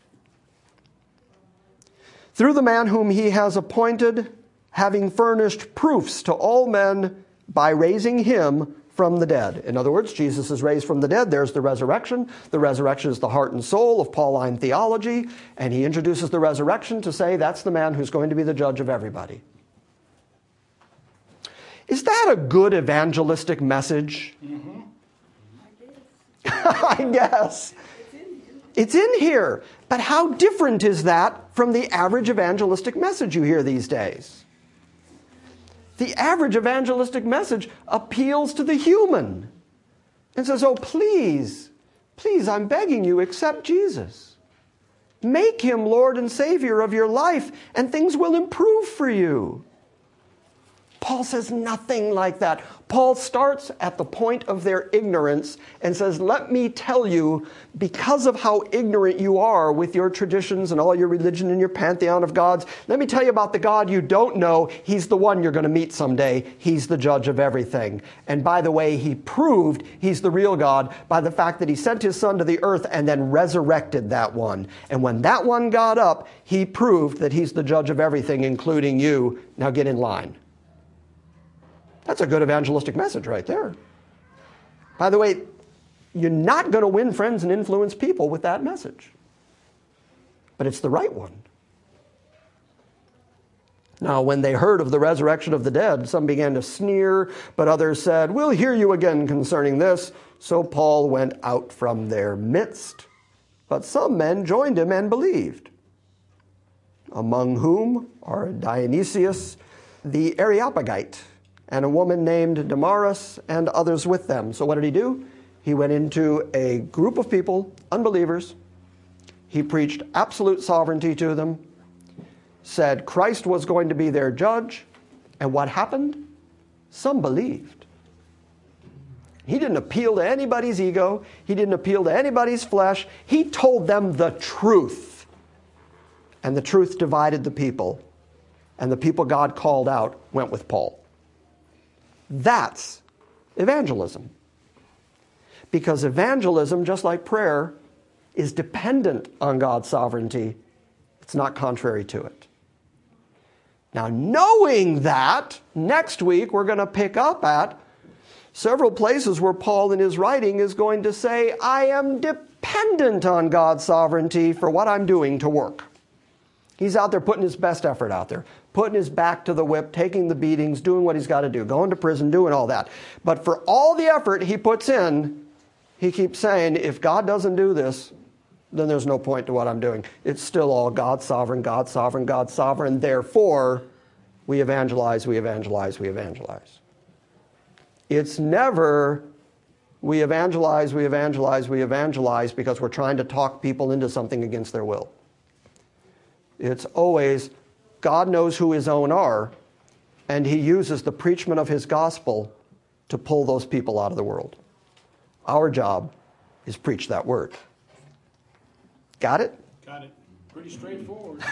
Through the man whom he has appointed, having furnished proofs to all men by raising him from the dead. In other words, Jesus is raised from the dead. There's the resurrection. The resurrection is the heart and soul of Pauline theology. And he introduces the resurrection to say that's the man who's going to be the judge of everybody. Is that a good evangelistic message? Mm-hmm. I guess. It's in here. But how different is that from the average evangelistic message you hear these days? The average evangelistic message appeals to the human and says, oh, please, please, I'm begging you, accept Jesus. Make him Lord and Savior of your life, and things will improve for you. Paul says nothing like that. Paul starts at the point of their ignorance and says, let me tell you, because of how ignorant you are with your traditions and all your religion and your pantheon of gods, let me tell you about the God you don't know. He's the one you're going to meet someday. He's the judge of everything. And by the way, he proved he's the real God by the fact that he sent his son to the earth and then resurrected that one. And when that one got up, he proved that he's the judge of everything, including you. Now get in line. That's a good evangelistic message right there. By the way, you're not going to win friends and influence people with that message. But it's the right one. Now, when they heard of the resurrection of the dead, some began to sneer, but others said, we'll hear you again concerning this. So Paul went out from their midst. But some men joined him and believed, among whom are Dionysius the Areopagite, and a woman named Damaris, and others with them. So what did he do? He went into a group of people, unbelievers. He preached absolute sovereignty to them, said Christ was going to be their judge, and what happened? Some believed. He didn't appeal to anybody's ego. He didn't appeal to anybody's flesh. He told them the truth. And the truth divided the people. And the people God called out went with Paul. That's evangelism. Because evangelism, just like prayer, is dependent on God's sovereignty. It's not contrary to it. Now, knowing that, next week we're going to pick up at several places where Paul in his writing is going to say, I am dependent on God's sovereignty for what I'm doing to work. He's out there putting his best effort out there, putting his back to the whip, taking the beatings, doing what he's got to do, going to prison, doing all that. But for all the effort he puts in, he keeps saying, if God doesn't do this, then there's no point to what I'm doing. It's still all God sovereign, God sovereign, God sovereign. Therefore, we evangelize, we evangelize, we evangelize. It's never we evangelize, we evangelize, we evangelize because we're trying to talk people into something against their will. It's always, God knows who his own are, and he uses the preachment of his gospel to pull those people out of the world. Our job is preach that word. Got it? Got it. Pretty straightforward.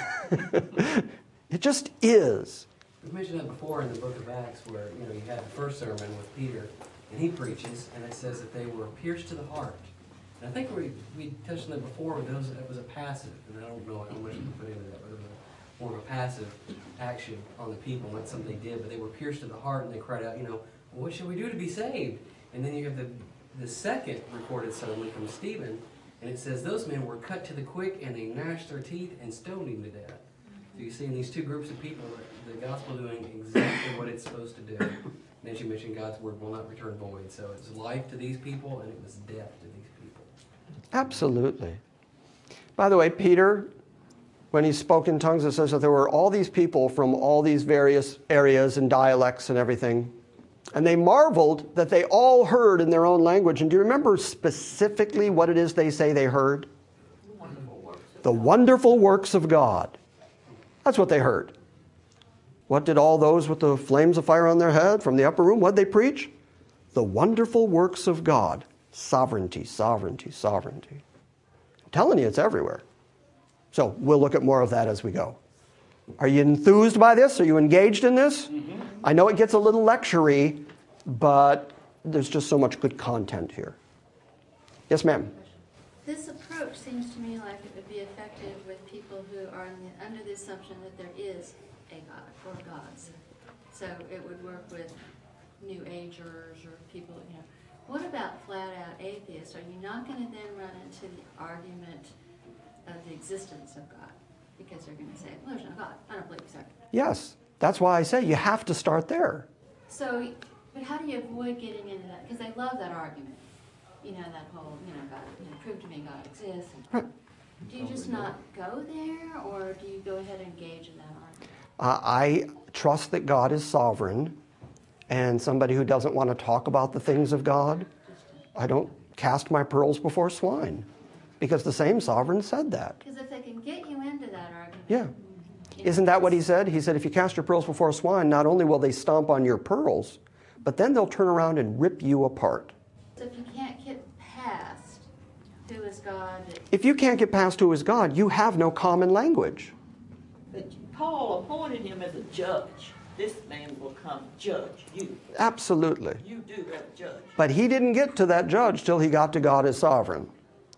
It just is. We've mentioned that before in the book of Acts where, you know, you had the first sermon with Peter, and he preaches, and it says that they were pierced to the heart. And I think we we touched on that before, but those, it was a passive, and I don't know how much we put into that, but it was a, more of a passive action on the people, not something they did, but they were pierced to the heart, and they cried out, you know, well, what should we do to be saved? And then you have the, the second recorded sermon from Stephen, and it says, those men were cut to the quick, and they gnashed their teeth and stoned him to death. So you see in these two groups of people, the gospel doing exactly what it's supposed to do. And as you mentioned, God's word will not return void. So it's life to these people, and it was death to these people. Absolutely. By the way, Peter, when he spoke in tongues, it says that there were all these people from all these various areas and dialects and everything. And they marveled that they all heard in their own language. And do you remember specifically what it is they say they heard? Wonderful the wonderful works of God. That's what they heard. What did all those with the flames of fire on their head from the upper room, what did they preach? The wonderful works of God. Sovereignty, sovereignty, sovereignty. I'm telling you, it's everywhere. So we'll look at more of that as we go. Are you enthused by this? Are you engaged in this? Mm-hmm. I know it gets a little lecture-y, but there's just so much good content here. Yes, ma'am. This approach seems to me like it would be effective with people who are in the, under the assumption that there is a God or gods. So it would work with New Agers or people, you know. What about flat-out atheists? Are you not going to then run into the argument of the existence of God? Because they're going to say, well, there's no God. I don't believe so. Yes. That's why I say you have to start there. So, but how do you avoid getting into that? Because they love that argument. You know, that whole, you know, God, you know, prove to me God exists. Right. Do you just not go there, or do you go ahead and engage in that argument? Uh, I trust that God is sovereign, and somebody who doesn't want to talk about the things of God, I don't cast my pearls before swine, because the same sovereign said that. Because if they can get you into that argument... Yeah. Isn't that what he said? He said, if you cast your pearls before swine, not only will they stomp on your pearls, but then they'll turn around and rip you apart. So if you can't get past who is God... If you can't get past who is God, you have no common language. But Paul appointed him as a judge. This man will come judge you. Absolutely. You do have a judge. But he didn't get to that judge till he got to God as sovereign.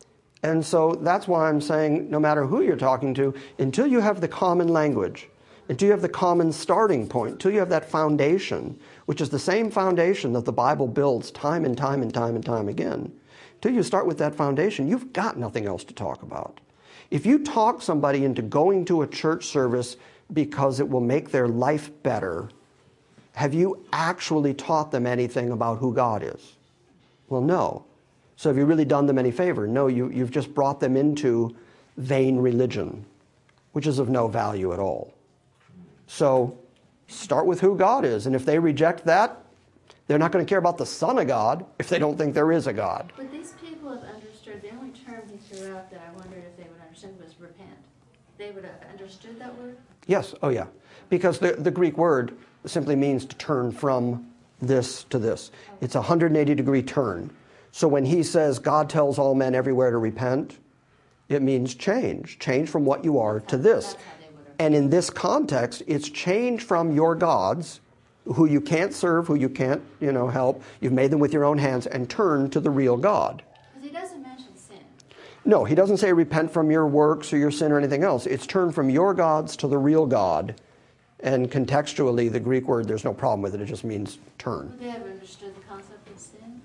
And so that's why I'm saying no matter who you're talking to, until you have the common language, until you have the common starting point, until you have that foundation, which is the same foundation that the Bible builds time and time and time and time again, until you start with that foundation, you've got nothing else to talk about. If you talk somebody into going to a church service because it will make their life better, have you actually taught them anything about who God is? Well, no. So have you really done them any favor? No, you, you've just brought them into vain religion, which is of no value at all. So start with who God is. And if they reject that, they're not going to care about the Son of God if they don't think there is a God. But these people have understood, the only term he threw out that I wondered if they would understand was repent. They would have understood that word? Yes, oh yeah. Because the, the Greek word simply means to turn from this to this. It's a one hundred eighty degree turn. So when he says God tells all men everywhere to repent, it means change. Change from what you are to this. And in this context, it's change from your gods, who you can't serve, who you can't, you know, help. You've made them with your own hands, and turn to the real God. Because he doesn't mention sin. No, he doesn't say repent from your works or your sin or anything else. It's turn from your gods to the real God. And contextually, the Greek word, there's no problem with it. It just means turn. Would they have understood the concept of sin?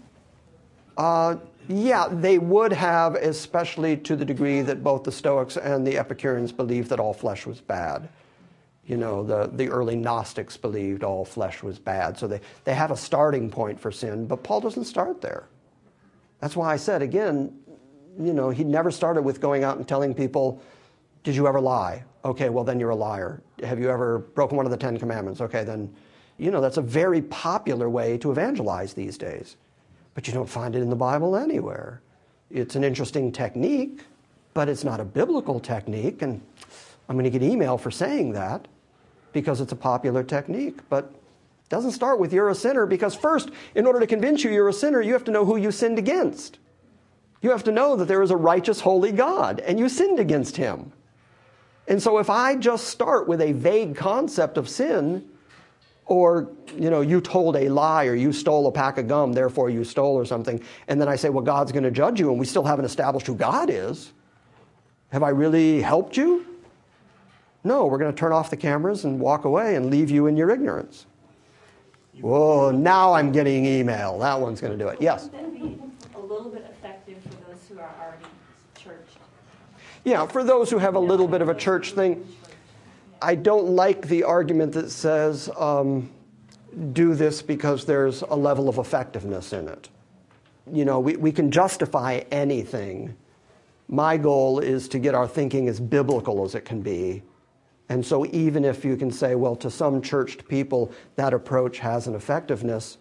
Uh, yeah, they would have, especially to the degree that both the Stoics and the Epicureans believed that all flesh was bad. You know, the, the early Gnostics believed all flesh was bad. So they, they have a starting point for sin, but Paul doesn't start there. That's why I said, again, you know, he never started with going out and telling people, did you ever lie? Okay, well, then you're a liar. Have you ever broken one of the Ten Commandments? Okay, then, you know, that's a very popular way to evangelize these days. But you don't find it in the Bible anywhere. It's an interesting technique, but it's not a biblical technique. And I'm going to get email for saying that because it's a popular technique. But it doesn't start with you're a sinner, because first, in order to convince you you're a sinner, you have to know who you sinned against. You have to know that there is a righteous, holy God, and you sinned against him. And so if I just start with a vague concept of sin, or, you know, you told a lie, or you stole a pack of gum, therefore you stole, or something, and then I say, well, God's going to judge you, and we still haven't established who God is, have I really helped you? No, we're going to turn off the cameras and walk away and leave you in your ignorance. Whoa, now I'm getting email. That one's going to do it. Yes? Would that be a little bit effective for those who are already churched? Yeah, for those who have a little bit of a church thing, I don't like the argument that says, um, do this because there's a level of effectiveness in it. You know, we, we can justify anything. My goal is to get our thinking as biblical as it can be. And so even if you can say, well, to some churched people, that approach has an effectiveness,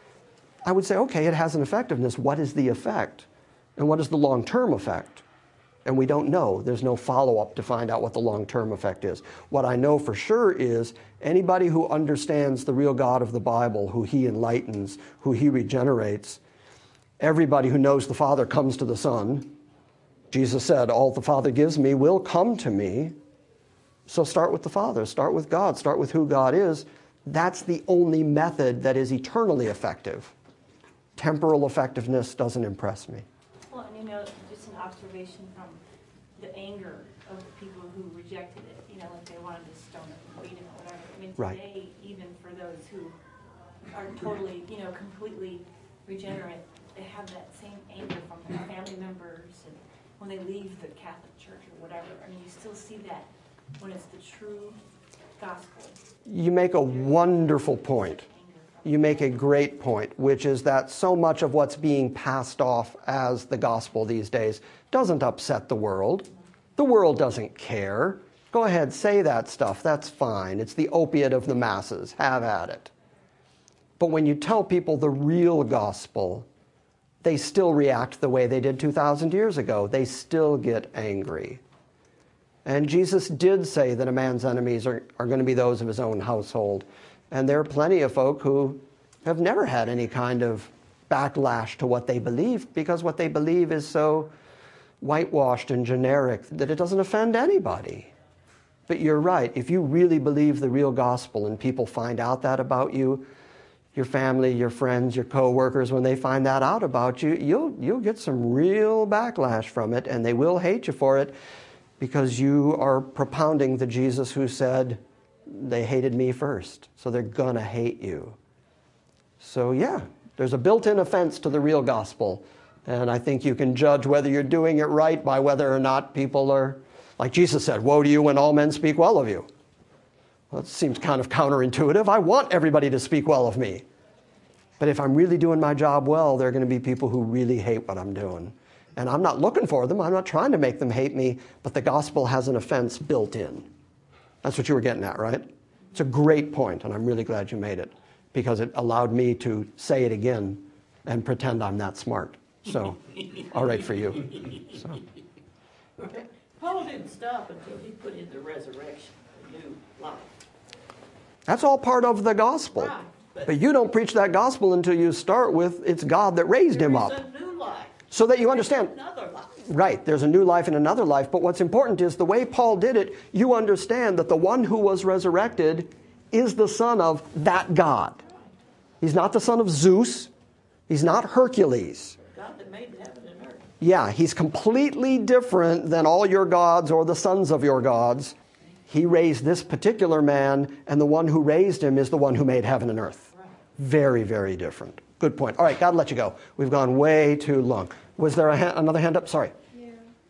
I would say, okay, it has an effectiveness. What is the effect? And what is the long-term effect? And we don't know. There's no follow-up to find out what the long-term effect is. What I know for sure is anybody who understands the real God of the Bible, who he enlightens, who he regenerates, everybody who knows the Father comes to the Son. Jesus said, all the Father gives me will come to me. So start with the Father, start with God, start with who God is. That's the only method that is eternally effective. Temporal effectiveness doesn't impress me. Well, and you know, just an observation from the anger of the people who rejected it, you know, like they wanted to stone it and beat it or whatever. I mean, Right. today, even for those who are totally, you know, completely regenerate, they have that same anger from their family members and when they leave the Catholic Church or whatever. I mean, you still see that when it's the true gospel. You make a wonderful point. You make a great point, which is that so much of what's being passed off as the gospel these days doesn't upset the world. The world doesn't care. Go ahead, say that stuff. That's fine. It's the opiate of the masses. Have at it. But when you tell people the real gospel, they still react the way they did two thousand years ago. They still get angry. And Jesus did say that a man's enemies are, are going to be those of his own household. And there are plenty of folk who have never had any kind of backlash to what they believe because what they believe is so whitewashed and generic that it doesn't offend anybody. But you're right. If you really believe the real gospel and people find out that about you, your family, your friends, your co-workers, when they find that out about you, you'll, you'll get some real backlash from it, and they will hate you for it because you are propounding the Jesus who said, they hated me first, so they're going to hate you. So yeah, there's a built-in offense to the real gospel, and I think you can judge whether you're doing it right by whether or not people are, like Jesus said, woe to you when all men speak well of you. Well, it seems kind of counterintuitive. I want everybody to speak well of me. But if I'm really doing my job well, there are going to be people who really hate what I'm doing. And I'm not looking for them. I'm not trying to make them hate me, but the gospel has an offense built in. That's what you were getting at, right? It's a great point, and I'm really glad you made it, because it allowed me to say it again and pretend I'm that smart. So, all right for you. So. Paul didn't stop until he put in the resurrection, the new life. That's all part of the gospel. Right. But, but you don't preach that gospel until you start with, it's God that raised him up. There's a new life. So that you understand. Another life. Right, there's a new life and another life, but what's important is the way Paul did it, you understand that the one who was resurrected is the son of that God. He's not the son of Zeus. He's not Hercules. God that made heaven and earth. Yeah, he's completely different than all your gods or the sons of your gods. He raised this particular man, and the one who raised him is the one who made heaven and earth. Very, very different. Good point. All right, got to let you go. We've gone way too long. Was there a ha- another hand up? Sorry. Yeah.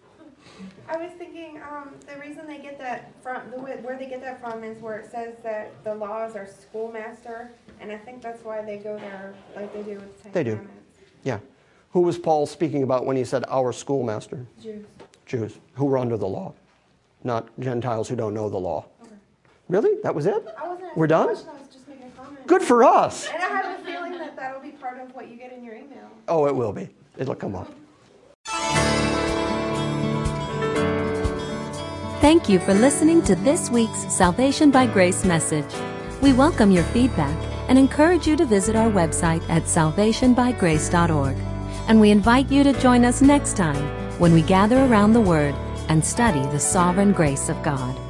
I was thinking um, the reason they get that from, the way, where they get that from is where it says that the laws are schoolmaster, and I think that's why they go there like they do with the Ten They do. Commandments. Yeah. Who was Paul speaking about when he said our schoolmaster? Jews. Jews, who were under the law, not Gentiles who don't know the law. Okay. Really? That was it? I wasn't asking We're done? a question, I was just making a comment. Good for us. And I have a feeling that that'll be part of what you get in your email. Oh, it will be. It'll come up. Thank you for listening to this week's Salvation by Grace message. We welcome your feedback and encourage you to visit our website at salvation by grace dot org. And we invite you to join us next time when we gather around the Word and study the sovereign grace of God.